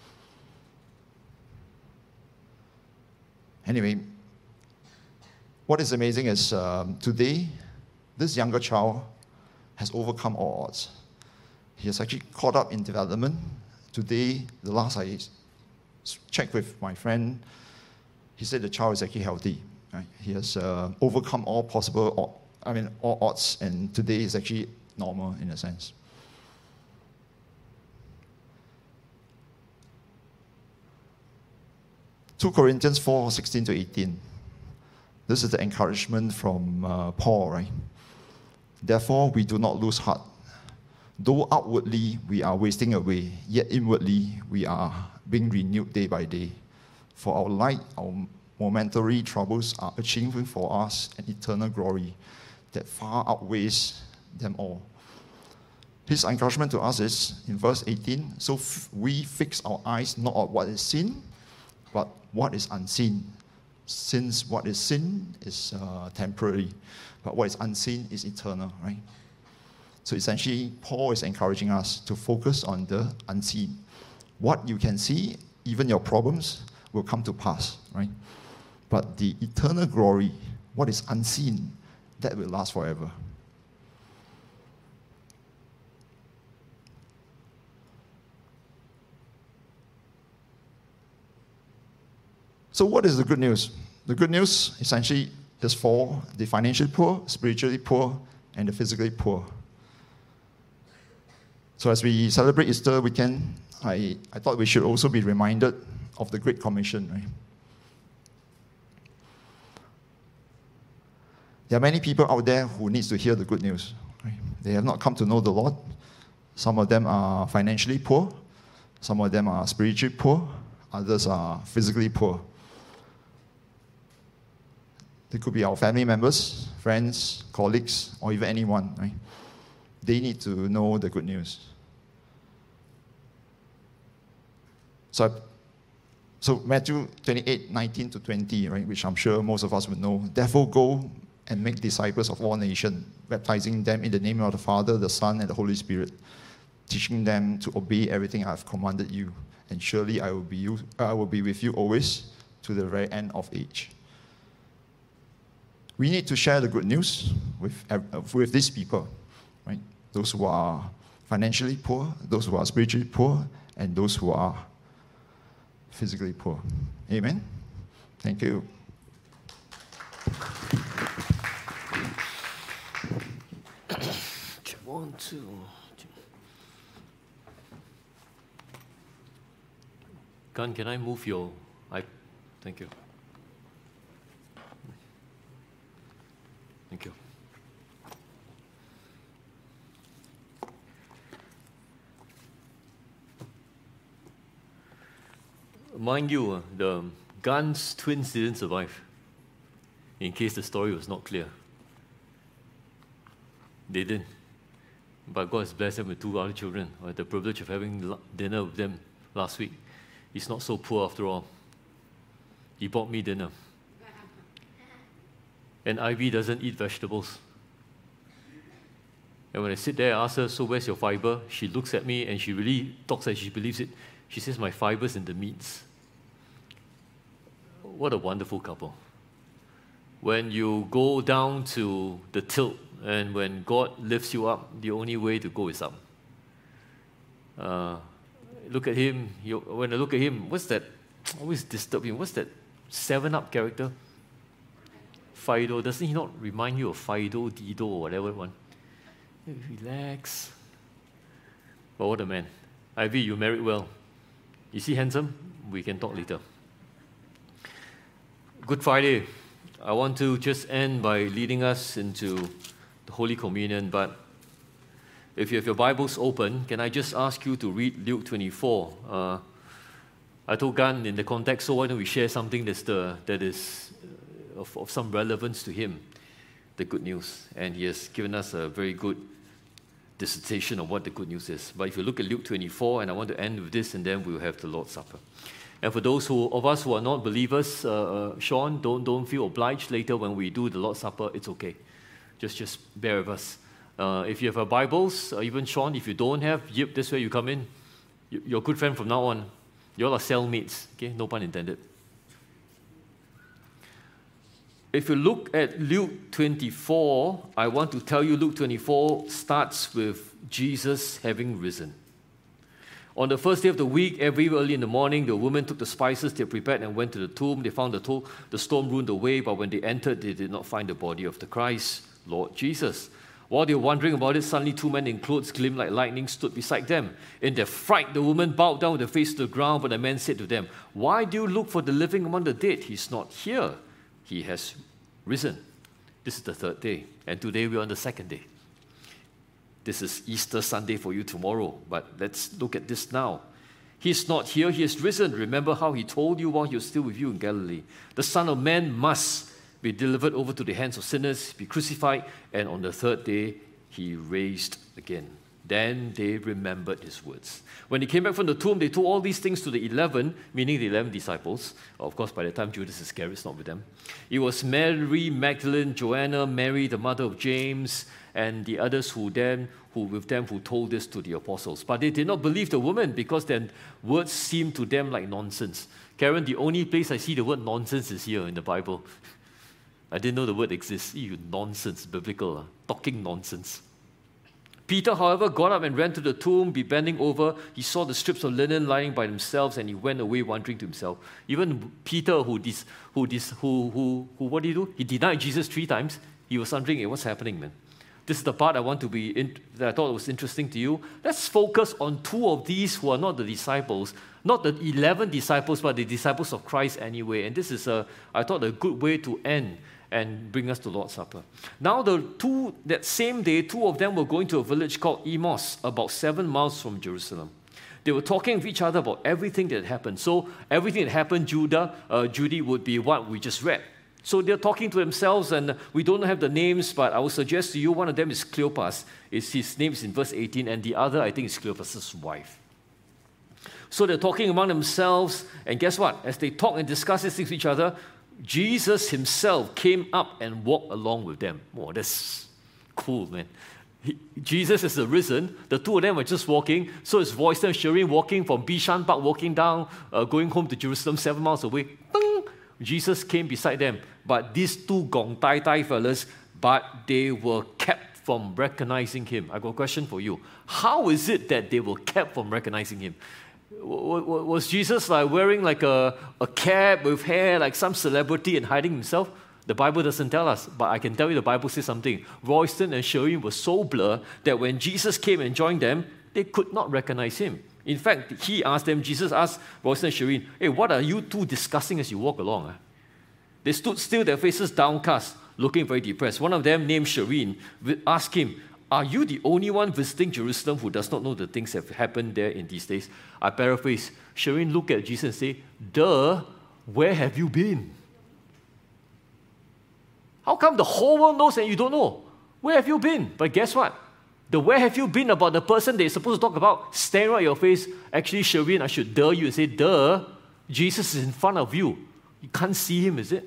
[SPEAKER 3] Anyway, what is amazing is um, today, this younger child has overcome all odds. He has actually caught up in development. Today, the last I checked with my friend, he said the child is actually healthy. Right? He has uh, overcome all possible, I mean, all odds, and today is actually normal in a sense. Second Corinthians four, sixteen to eighteen. This is the encouragement from uh, Paul, right? Therefore, we do not lose heart. Though outwardly we are wasting away, yet inwardly we are being renewed day by day. For our light, our momentary troubles are achieving for us an eternal glory that far outweighs them all. His encouragement to us is, in verse eighteen, so f- we fix our eyes not on what is seen, but what is unseen. Since what is seen is uh, temporary, but what is unseen is eternal, right? So essentially, Paul is encouraging us to focus on the unseen. What you can see, even your problems, will come to pass, right? But the eternal glory, what is unseen, that will last forever. So what is the good news? The good news essentially is for the financially poor, spiritually poor, and the physically poor. So as we celebrate Easter weekend, I, I thought we should also be reminded of the Great Commission, right? There are many people out there who need to hear the good news. Right? They have not come to know the Lord. Some of them are financially poor. Some of them are spiritually poor. Others are physically poor. They could be our family members, friends, colleagues, or even anyone, right? They need to know the good news. So, I, so Matthew twenty-eight, nineteen to twenty, right, which I'm sure most of us would know. Therefore, go and make disciples of all nations, baptizing them in the name of the Father, the Son, and the Holy Spirit, teaching them to obey everything I have commanded you. And surely I will be you, I will be with you always to the very end of age. We need to share the good news with, with these people, right? Those who are financially poor, those who are spiritually poor, and those who are physically poor. Amen? Thank you.
[SPEAKER 1] One, two. Gun, can I move your... I, thank you. Thank you. Mind you, uh, the Gun's twins didn't survive, in case the story was not clear. They didn't. But God has blessed them with two other children. I had the privilege of having dinner with them last week. He's not so poor after all. He bought me dinner. And Ivy doesn't eat vegetables. And when I sit there, I ask her, so where's your fiber? She looks at me and she really talks like she believes it. She says, my fiber's in the meats. What a wonderful couple. When you go down to the tilt and when God lifts you up, the only way to go is up. Uh, look at him. You, when I look at him, what's that? Always disturb him. What's that seven up character? Fido. Doesn't he not remind you of Fido, Dido, or whatever one? Relax. But what a man. Ivy, you married well. Is he handsome? We can talk later. Good Friday. I want to just end by leading us into the Holy Communion, but if you have your Bibles open, can I just ask you to read Luke twenty-four? Uh, I told Gan in the context, so why don't we share something that's the, that is of, of some relevance to him, the good news. And he has given us a very good dissertation of what the good news is. But if you look at Luke twenty-four, and I want to end with this, and then we'll have the Lord's Supper. And for those who, of us who are not believers, uh, uh, Sean, don't, don't feel obliged later when we do the Lord's Supper. It's okay. Just, just bear with us. Uh, if you have a Bibles, uh, even Sean, if you don't have, yep, this way you come in. You, you're a good friend from now on. You all are cellmates, okay? No pun intended. If you look at Luke twenty-four, I want to tell you Luke twenty-four starts with Jesus having risen. On the first day of the week, every early in the morning, the women took the spices they prepared and went to the tomb. They found the, to- the stone ruined away, but when they entered, they did not find the body of the Christ, Lord Jesus. While they were wondering about it, suddenly two men in clothes gleamed like lightning stood beside them. In their fright, the women bowed down with their face to the ground, but the men said to them, "Why do you look for the living among the dead? He's not here. He has risen." This is the third day, and today we're on the second day. This is Easter Sunday for you tomorrow, but let's look at this now. He's not here, he has risen. Remember how he told you while he was still with you in Galilee. The Son of Man must be delivered over to the hands of sinners, be crucified, and on the third day he raised again. Then they remembered his words. When he came back from the tomb, they told all these things to the eleven, meaning the eleven disciples. Of course, by the time Judas Iscariot is not with them. It was Mary Magdalene, Joanna, Mary, the mother of James, and the others who then, who with them, who told this to the apostles. But they did not believe the woman because their words seemed to them like nonsense. Karen, the only place I see the word nonsense is here in the Bible. I didn't know the word exists. Ew, nonsense, biblical, uh, talking nonsense. Peter, however, got up and ran to the tomb, be bending over. He saw the strips of linen lying by themselves, and he went away wondering to himself. Even Peter, who, dis, who, dis, who, who, who, what did he do? He denied Jesus three times. He was wondering, hey, what's happening, man? This is the part I want to be in, that I thought was interesting to you. Let's focus on two of these who are not the disciples, not the eleven disciples, but the disciples of Christ anyway. And this is, a, I thought, a good way to end and bring us to Lord's Supper. Now, the two that same day, two of them were going to a village called Emmaus, about seven miles from Jerusalem. They were talking with each other about everything that had happened. So everything that happened, Judah, uh, Judy, would be what we just read. So they're talking to themselves, and we don't have the names, but I will suggest to you one of them is Cleopas. It's his name is in verse eighteen, and the other, I think, is Cleopas's wife. So they're talking among themselves, and guess what? As they talk and discuss these things with each other, Jesus himself came up and walked along with them. Oh, that's cool, man. He, Jesus is the risen. The two of them were just walking. So it's Royston and Shireen walking from Bishan Park, walking down, uh, going home to Jerusalem, seven miles away. Bing! Jesus came beside them. But these two Gong Tai Tai fellas, but they were kept from recognizing him. I got a question for you. How is it that they were kept from recognizing him? Was Jesus like wearing like a, a cap with hair like some celebrity and hiding himself? The Bible doesn't tell us, but I can tell you the Bible says something. Royston and Shireen were so blurred that when Jesus came and joined them, they could not recognize him. In fact, he asked them, Jesus asked Royston and Shireen, hey, what are you two discussing as you walk along? Huh? They stood still, their faces downcast, looking very depressed. One of them, named Shireen, asked him, are you the only one visiting Jerusalem who does not know the things that have happened there in these days? I paraphrase. Shireen looked at Jesus and said, duh, where have you been? How come the whole world knows and you don't know? Where have you been? But guess what? The where have you been about the person they're supposed to talk about, staring at your face, actually, Shireen, I should dare you and say, duh, Jesus is in front of you. You can't see him, is it?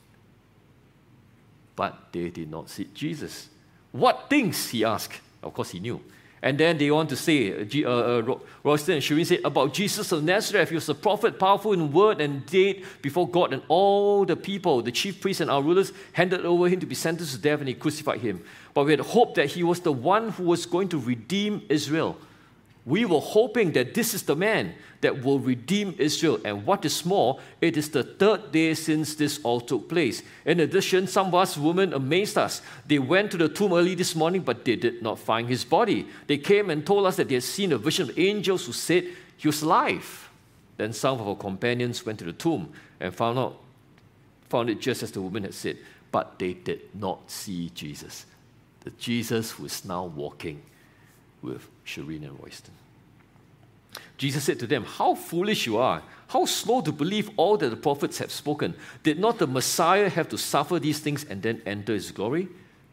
[SPEAKER 1] But they did not see Jesus. What things, he asked. Of course, he knew. And then they want to say, uh, uh, Royston and Shireen said, about Jesus of Nazareth, he was a prophet, powerful in word and deed before God, and all the people, the chief priests and our rulers, handed over him to be sentenced to death, and they crucified him. But we had hoped that he was the one who was going to redeem Israel. We were hoping that this is the man that will redeem Israel. And what is more, it is the third day since this all took place. In addition, some of us women amazed us. They went to the tomb early this morning, but they did not find his body. They came and told us that they had seen a vision of angels who said he was alive. Then some of our companions went to the tomb and found out, found it just as the woman had said. But they did not see Jesus. The Jesus who is now walking with Shireen and Royston. Jesus said to them, how foolish you are, how slow to believe all that the prophets have spoken. Did not the Messiah have to suffer these things and then enter his glory?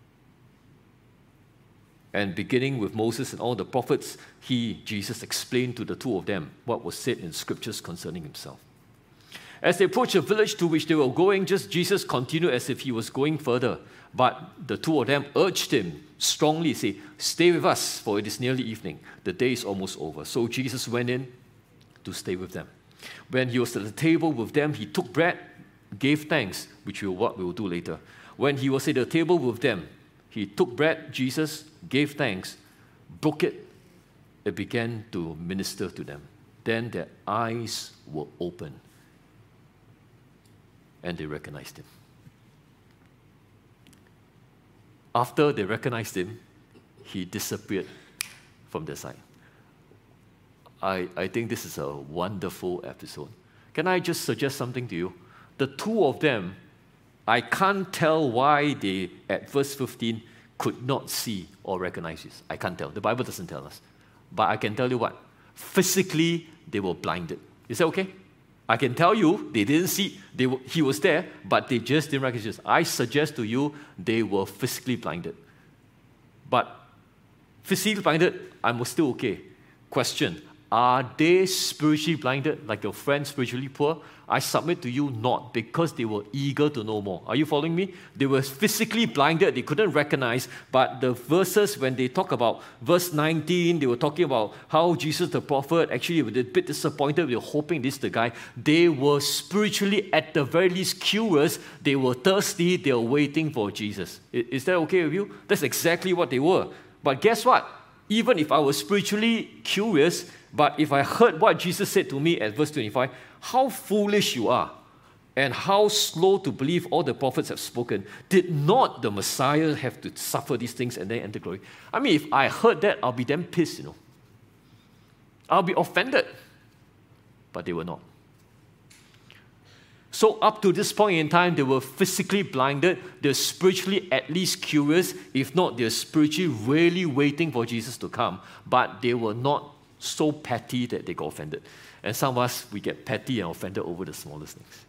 [SPEAKER 1] And beginning with Moses and all the prophets, he, Jesus, explained to the two of them what was said in scriptures concerning himself. As they approached the village to which they were going, just Jesus continued as if he was going further. But the two of them urged him strongly, say, stay with us, for it is nearly evening. The day is almost over. So Jesus went in to stay with them. When he was at the table with them, he took bread, gave thanks, which is what we will do later. When he was at the table with them, he took bread, Jesus gave thanks, broke it, and began to minister to them. Then their eyes were opened, and they recognized him. After they recognized him, he disappeared from their sight. I, I think this is a wonderful episode. Can I just suggest something to you? The two of them, I can't tell why they, at verse fifteen, could not see or recognize this. I can't tell. The Bible doesn't tell us. But I can tell you what. Physically, they were blinded. Is that okay? I can tell you, they didn't see, they were, he was there, but they just didn't recognize Jesus. I suggest to you, they were physically blinded. But physically blinded, I'm still okay. Question, are they spiritually blinded, like your friend spiritually poor? I submit to you not, because they were eager to know more. Are you following me? They were physically blinded, they couldn't recognize, but the verses, when they talk about verse nineteen, they were talking about how Jesus the prophet, actually they were a bit disappointed, they were hoping this is the guy. They were spiritually, at the very least, curious, they were thirsty, they were waiting for Jesus. Is that okay with you? That's exactly what they were. But guess what? Even if I was spiritually curious, but if I heard what Jesus said to me at verse twenty-five, how foolish you are, and how slow to believe all the prophets have spoken. Did not the Messiah have to suffer these things and then enter glory? I mean, if I heard that, I'll be damn pissed, you know. I'll be offended. But they were not. So up to this point in time, they were physically blinded. They're spiritually at least curious. If not, they're spiritually really waiting for Jesus to come. But they were not so petty that they got offended. And some of us, we get petty and offended over the smallest things.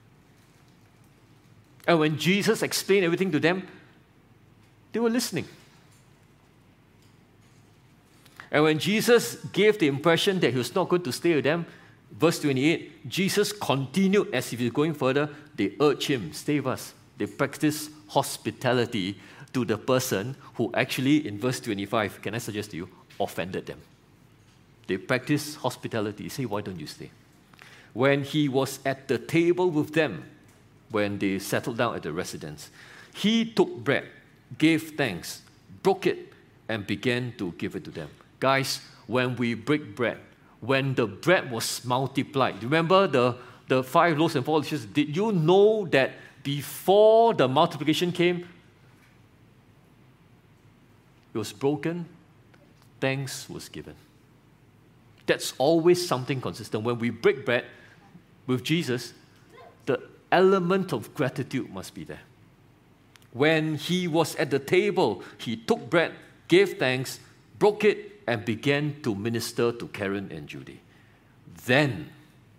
[SPEAKER 1] And when Jesus explained everything to them, they were listening. And when Jesus gave the impression that he was not going to stay with them, verse twenty-eight, Jesus continued as if he was going further. They urged him, stay with us. They practiced hospitality to the person who actually, in verse twenty-five, can I suggest to you, offended them. They practiced hospitality. Say, why don't you stay? When he was at the table with them, when they settled down at the residence, he took bread, gave thanks, broke it, and began to give it to them. Guys, when we break bread, when the bread was multiplied, remember the, the five loaves and four fishes? Did you know that before the multiplication came, it was broken, thanks was given. That's always something consistent. When we break bread with Jesus, the element of gratitude must be there. When he was at the table, he took bread, gave thanks, broke it, and began to minister to Karen and Judy. Then,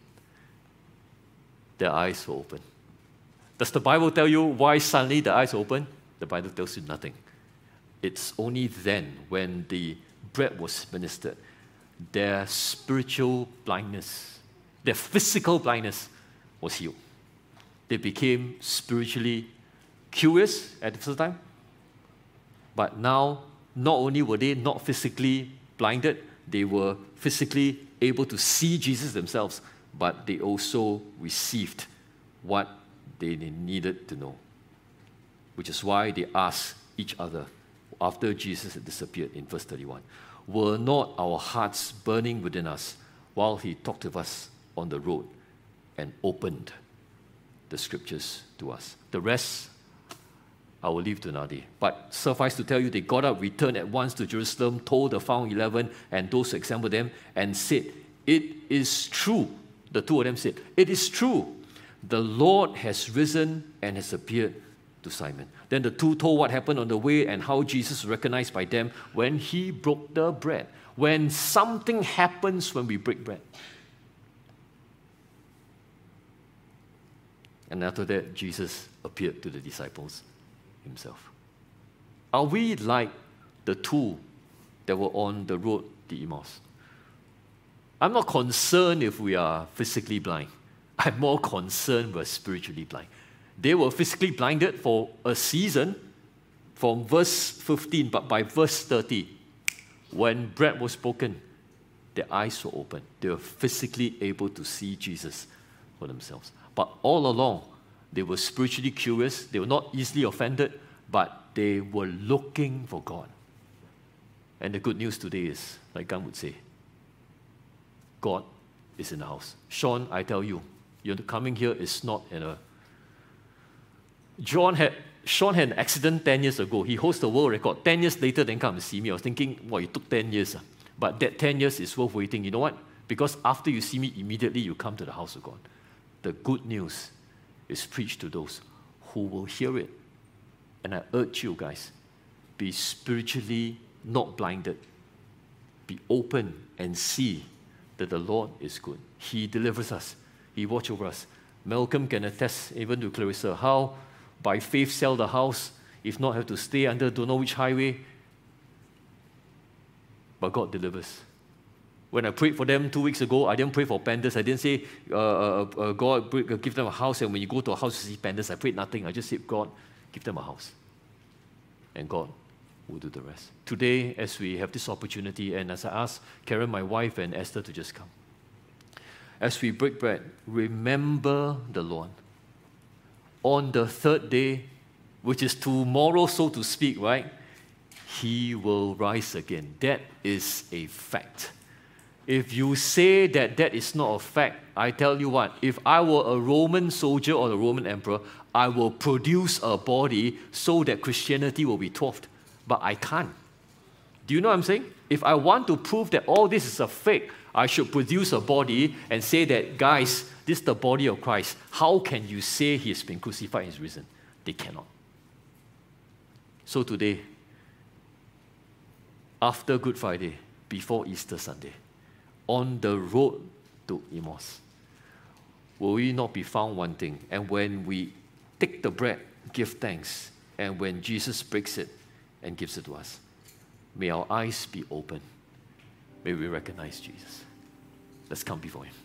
[SPEAKER 1] their eyes were open. Does the Bible tell you why suddenly the eyes open? The Bible tells you nothing. It's only then, when the bread was ministered, their spiritual blindness, their physical blindness was healed. They became spiritually curious at the first time, but now, not only were they not physically blinded, they were physically able to see Jesus themselves, but they also received what they needed to know, which is why they asked each other after Jesus had disappeared in verse thirty-one, were not our hearts burning within us while he talked with us on the road and opened the scriptures to us? The rest I will leave to another day. But suffice to tell you, they got up, returned at once to Jerusalem, told the found eleven and those who examined them, and said, it is true. The two of them said, it is true. The Lord has risen and has appeared to Simon. Then the two told what happened on the way and how Jesus was recognized by them when he broke the bread. When something happens when we break bread. And after that, Jesus appeared to the disciples himself. Are we like the two that were on the road to Emmaus? I'm not concerned if we are physically blind. I'm more concerned we're spiritually blind. They were physically blinded for a season from verse fifteen, but by verse thirty, when bread was broken, their eyes were open. They were physically able to see Jesus for themselves. But all along, they were spiritually curious. They were not easily offended, but they were looking for God. And the good news today is, like Gunn would say, God is in the house. Sean, I tell you, you're coming here is not in a... John had, Sean had an accident ten years ago. He holds the world record. ten years later, then come and see me. I was thinking, well, it took ten years. But that ten years is worth waiting. You know what? Because after you see me, immediately you come to the house of God. The good news is preached to those who will hear it. And I urge you guys, be spiritually not blinded. Be open and see that the Lord is good. He delivers us. He watches over us. Malcolm can attest, even to Clarissa, how by faith sell the house, if not have to stay under don't know which highway. But God delivers. When I prayed for them two weeks ago, I didn't pray for pandas. I didn't say, uh, uh, uh, God, give them a house, and when you go to a house, you see pandas. I prayed nothing. I just said, God, give them a house. And God will do the rest. Today, as we have this opportunity, and as I ask Karen, my wife, and Esther to just come, as we break bread, remember the Lord. On the third day, which is tomorrow, so to speak, right? He will rise again. That is a fact. If you say that that is not a fact, I tell you what, if I were a Roman soldier or a Roman emperor, I will produce a body so that Christianity will be dwarfed. But I can't. Do you know what I'm saying? If I want to prove that all this is a fake, I should produce a body and say that, guys, this is the body of Christ. How can you say he has been crucified and is risen? They cannot. So today, after Good Friday, before Easter Sunday, on the road to Emmaus, will we not be found wanting? And when we take the bread, give thanks, and when Jesus breaks it and gives it to us, may our eyes be open, may we recognize Jesus. Let's come before Him.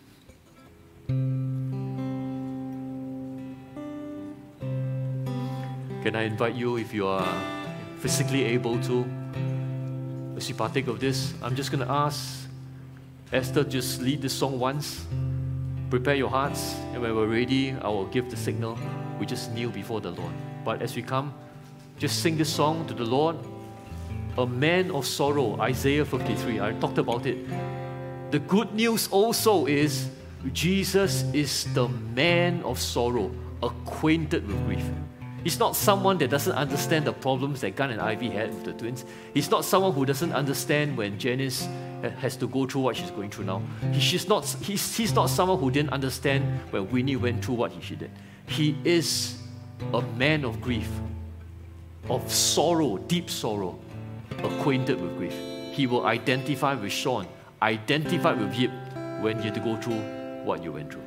[SPEAKER 1] Can I invite you, if you are physically able to, as you partake of this, I'm just going to ask Esther, just lead the song once. Prepare your hearts, and when we're ready, I will give the signal. We just kneel before the Lord. But as we come, just sing this song to the Lord. A man of sorrow, Isaiah fifty-three. I talked about it. The good news also is Jesus is the man of sorrow, acquainted with grief. He's not someone that doesn't understand the problems that Gunn and Ivy had with the twins. He's not someone who doesn't understand when Janice has to go through what she's going through now. He's not, he's, he's not someone who didn't understand when Winnie went through what she did. He is a man of grief, of sorrow, deep sorrow, acquainted with grief. He will identify with Sean, identify with Yip when you had to go through what you went through.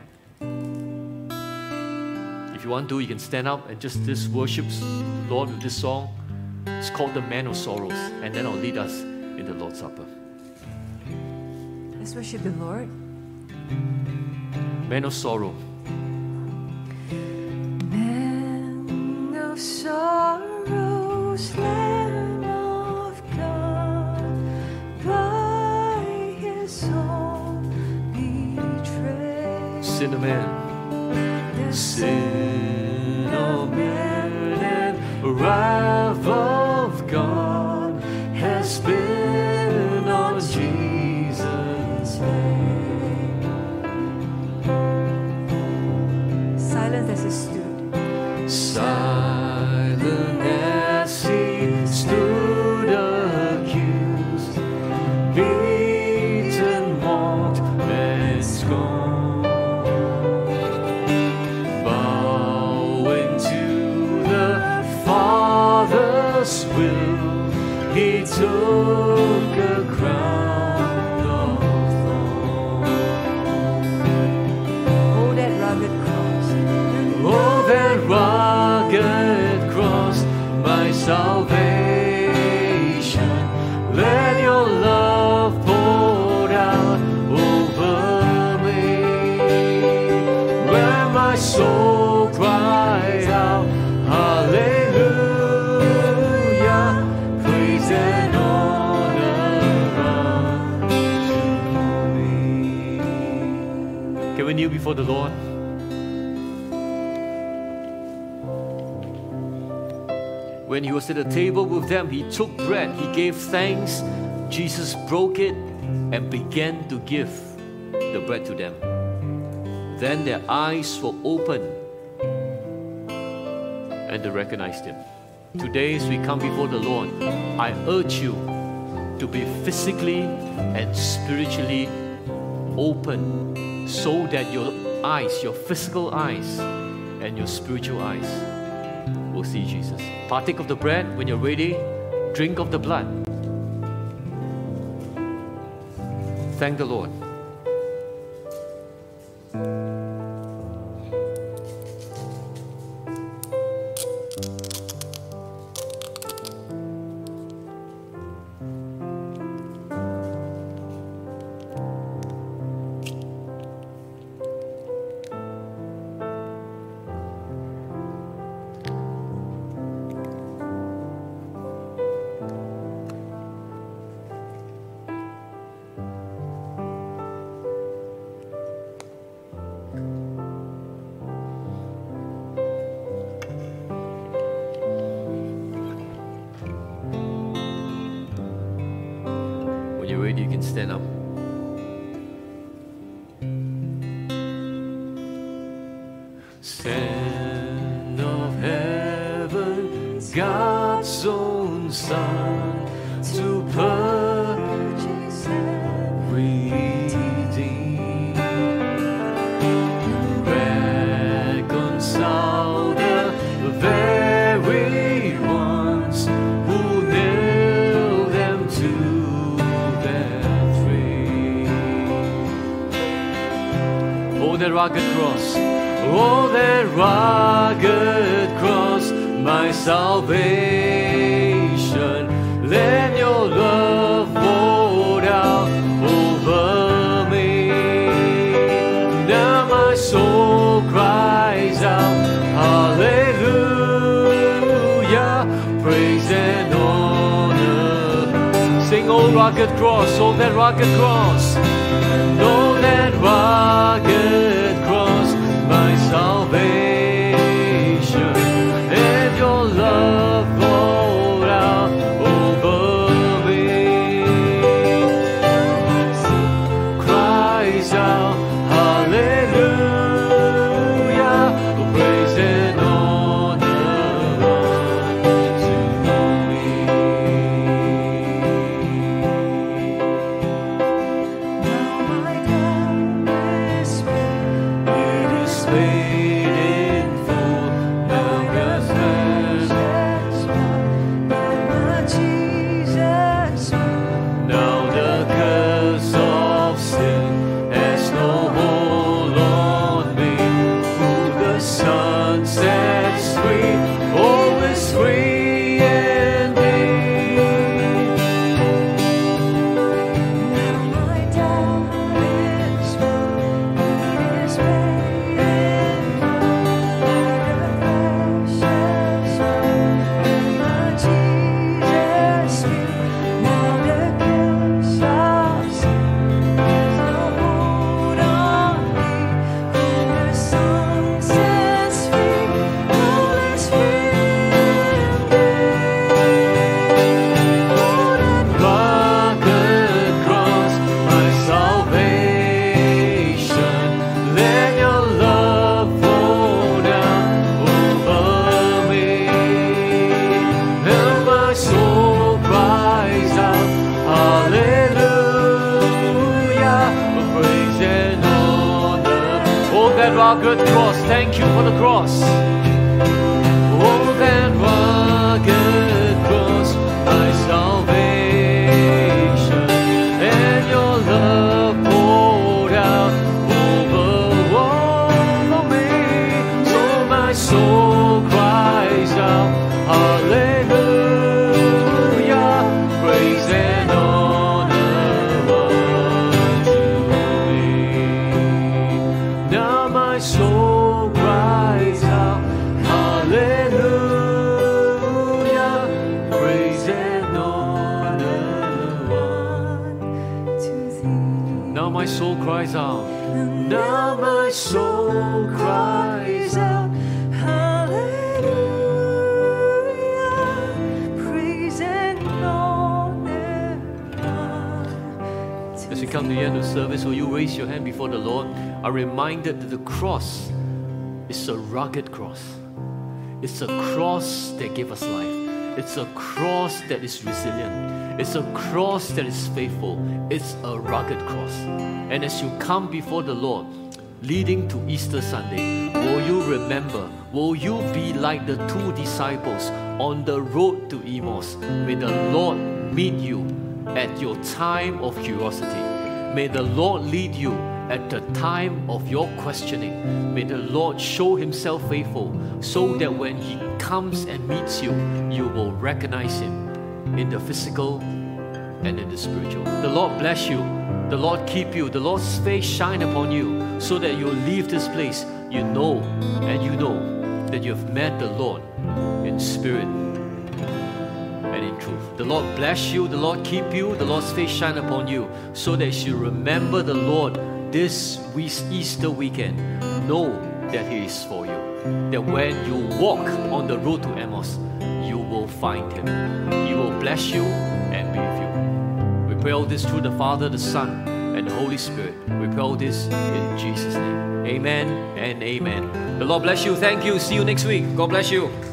[SPEAKER 1] If you want to, you can stand up and just this worships Lord with this song. It's called The Man of Sorrows, and then I'll lead us in the Lord's Supper.
[SPEAKER 4] Let's worship the Lord.
[SPEAKER 1] Man of sorrow.
[SPEAKER 4] Man of sorrows, Lamb of God, by His own betrayed.
[SPEAKER 1] Sin of man. Sin of man and wrath of God has been on Jesus' head.
[SPEAKER 4] Silent as He stood.
[SPEAKER 1] Silent as He stood accused, beaten, mocked, and scorned. Will He took a crown of thorns.
[SPEAKER 4] Oh, that rugged cross.
[SPEAKER 1] Oh, that rugged cross, my salvation. Let your love pour out over me. When my soul cried out, hallelujah. Can we kneel before the Lord? When He was at the table with them, He took bread, He gave thanks, Jesus broke it and began to give the bread to them. Then their eyes were opened and they recognized Him. Today, as we come before the Lord, I urge you to be physically and spiritually open, so that your eyes, your physical eyes and your spiritual eyes will see Jesus. Partake of the bread when you're ready. Drink of the blood. Thank the Lord. You can stand up. Son of heaven, God's own Son, to purchase and redeem, reconcile the very ones who nailed them to. Oh, that rugged cross, oh, that rugged cross, my salvation. Let your love pour out rugged cross, oh that rugged cross, oh that rugged cross, my salvation, and your love poured out over me. Cries out, hallelujah, praise and honor unto me.
[SPEAKER 4] Now my debt is paid.
[SPEAKER 1] It is paid in full, now God's hand. Now the curse of sin has no hold on me. Who the Son sets free, all is free indeed. Rugged cross, my salvation, let your love pour down over me. And my soul cries out, hallelujah, praise and honor. Oh, that rugged cross, thank you for the cross. Oh, that rugged cross, my salvation, and your love poured out over, over me. So my soul cries out, hallelujah, praise and honor unto me. Now my soul cries out, hallelujah, praise and honor. Now my soul cries out, now my soul cries out. As we come to the end of service, will you raise your hand before the Lord? I'm reminded that the cross is a rugged cross. It's a cross that gave us life. It's a cross that is resilient. It's a cross that is faithful. It's a rugged cross. And as you come before the Lord, leading to Easter Sunday, will you remember, will you be like the two disciples on the road to Emmaus? May the Lord meet you at your time of curiosity. May the Lord lead you at the time of your questioning. May the Lord show Himself faithful so that when He comes and meets you, you will recognize Him in the physical and in the spiritual. The Lord bless you. The Lord keep you. The Lord's face shine upon you so that you leave this place. You know and you know that you have met the Lord in spirit and in truth. The Lord bless you. The Lord keep you. The Lord's face shine upon you so that you remember the Lord this Easter weekend. Know that He is for you. That when you walk on the road to Emmaus, you will find Him. He will bless you and be with you. We pray all this through the Father, the Son, and the Holy Spirit. We pray all this in Jesus' name. Amen and amen. The Lord bless you. Thank you. See you next week. God bless you.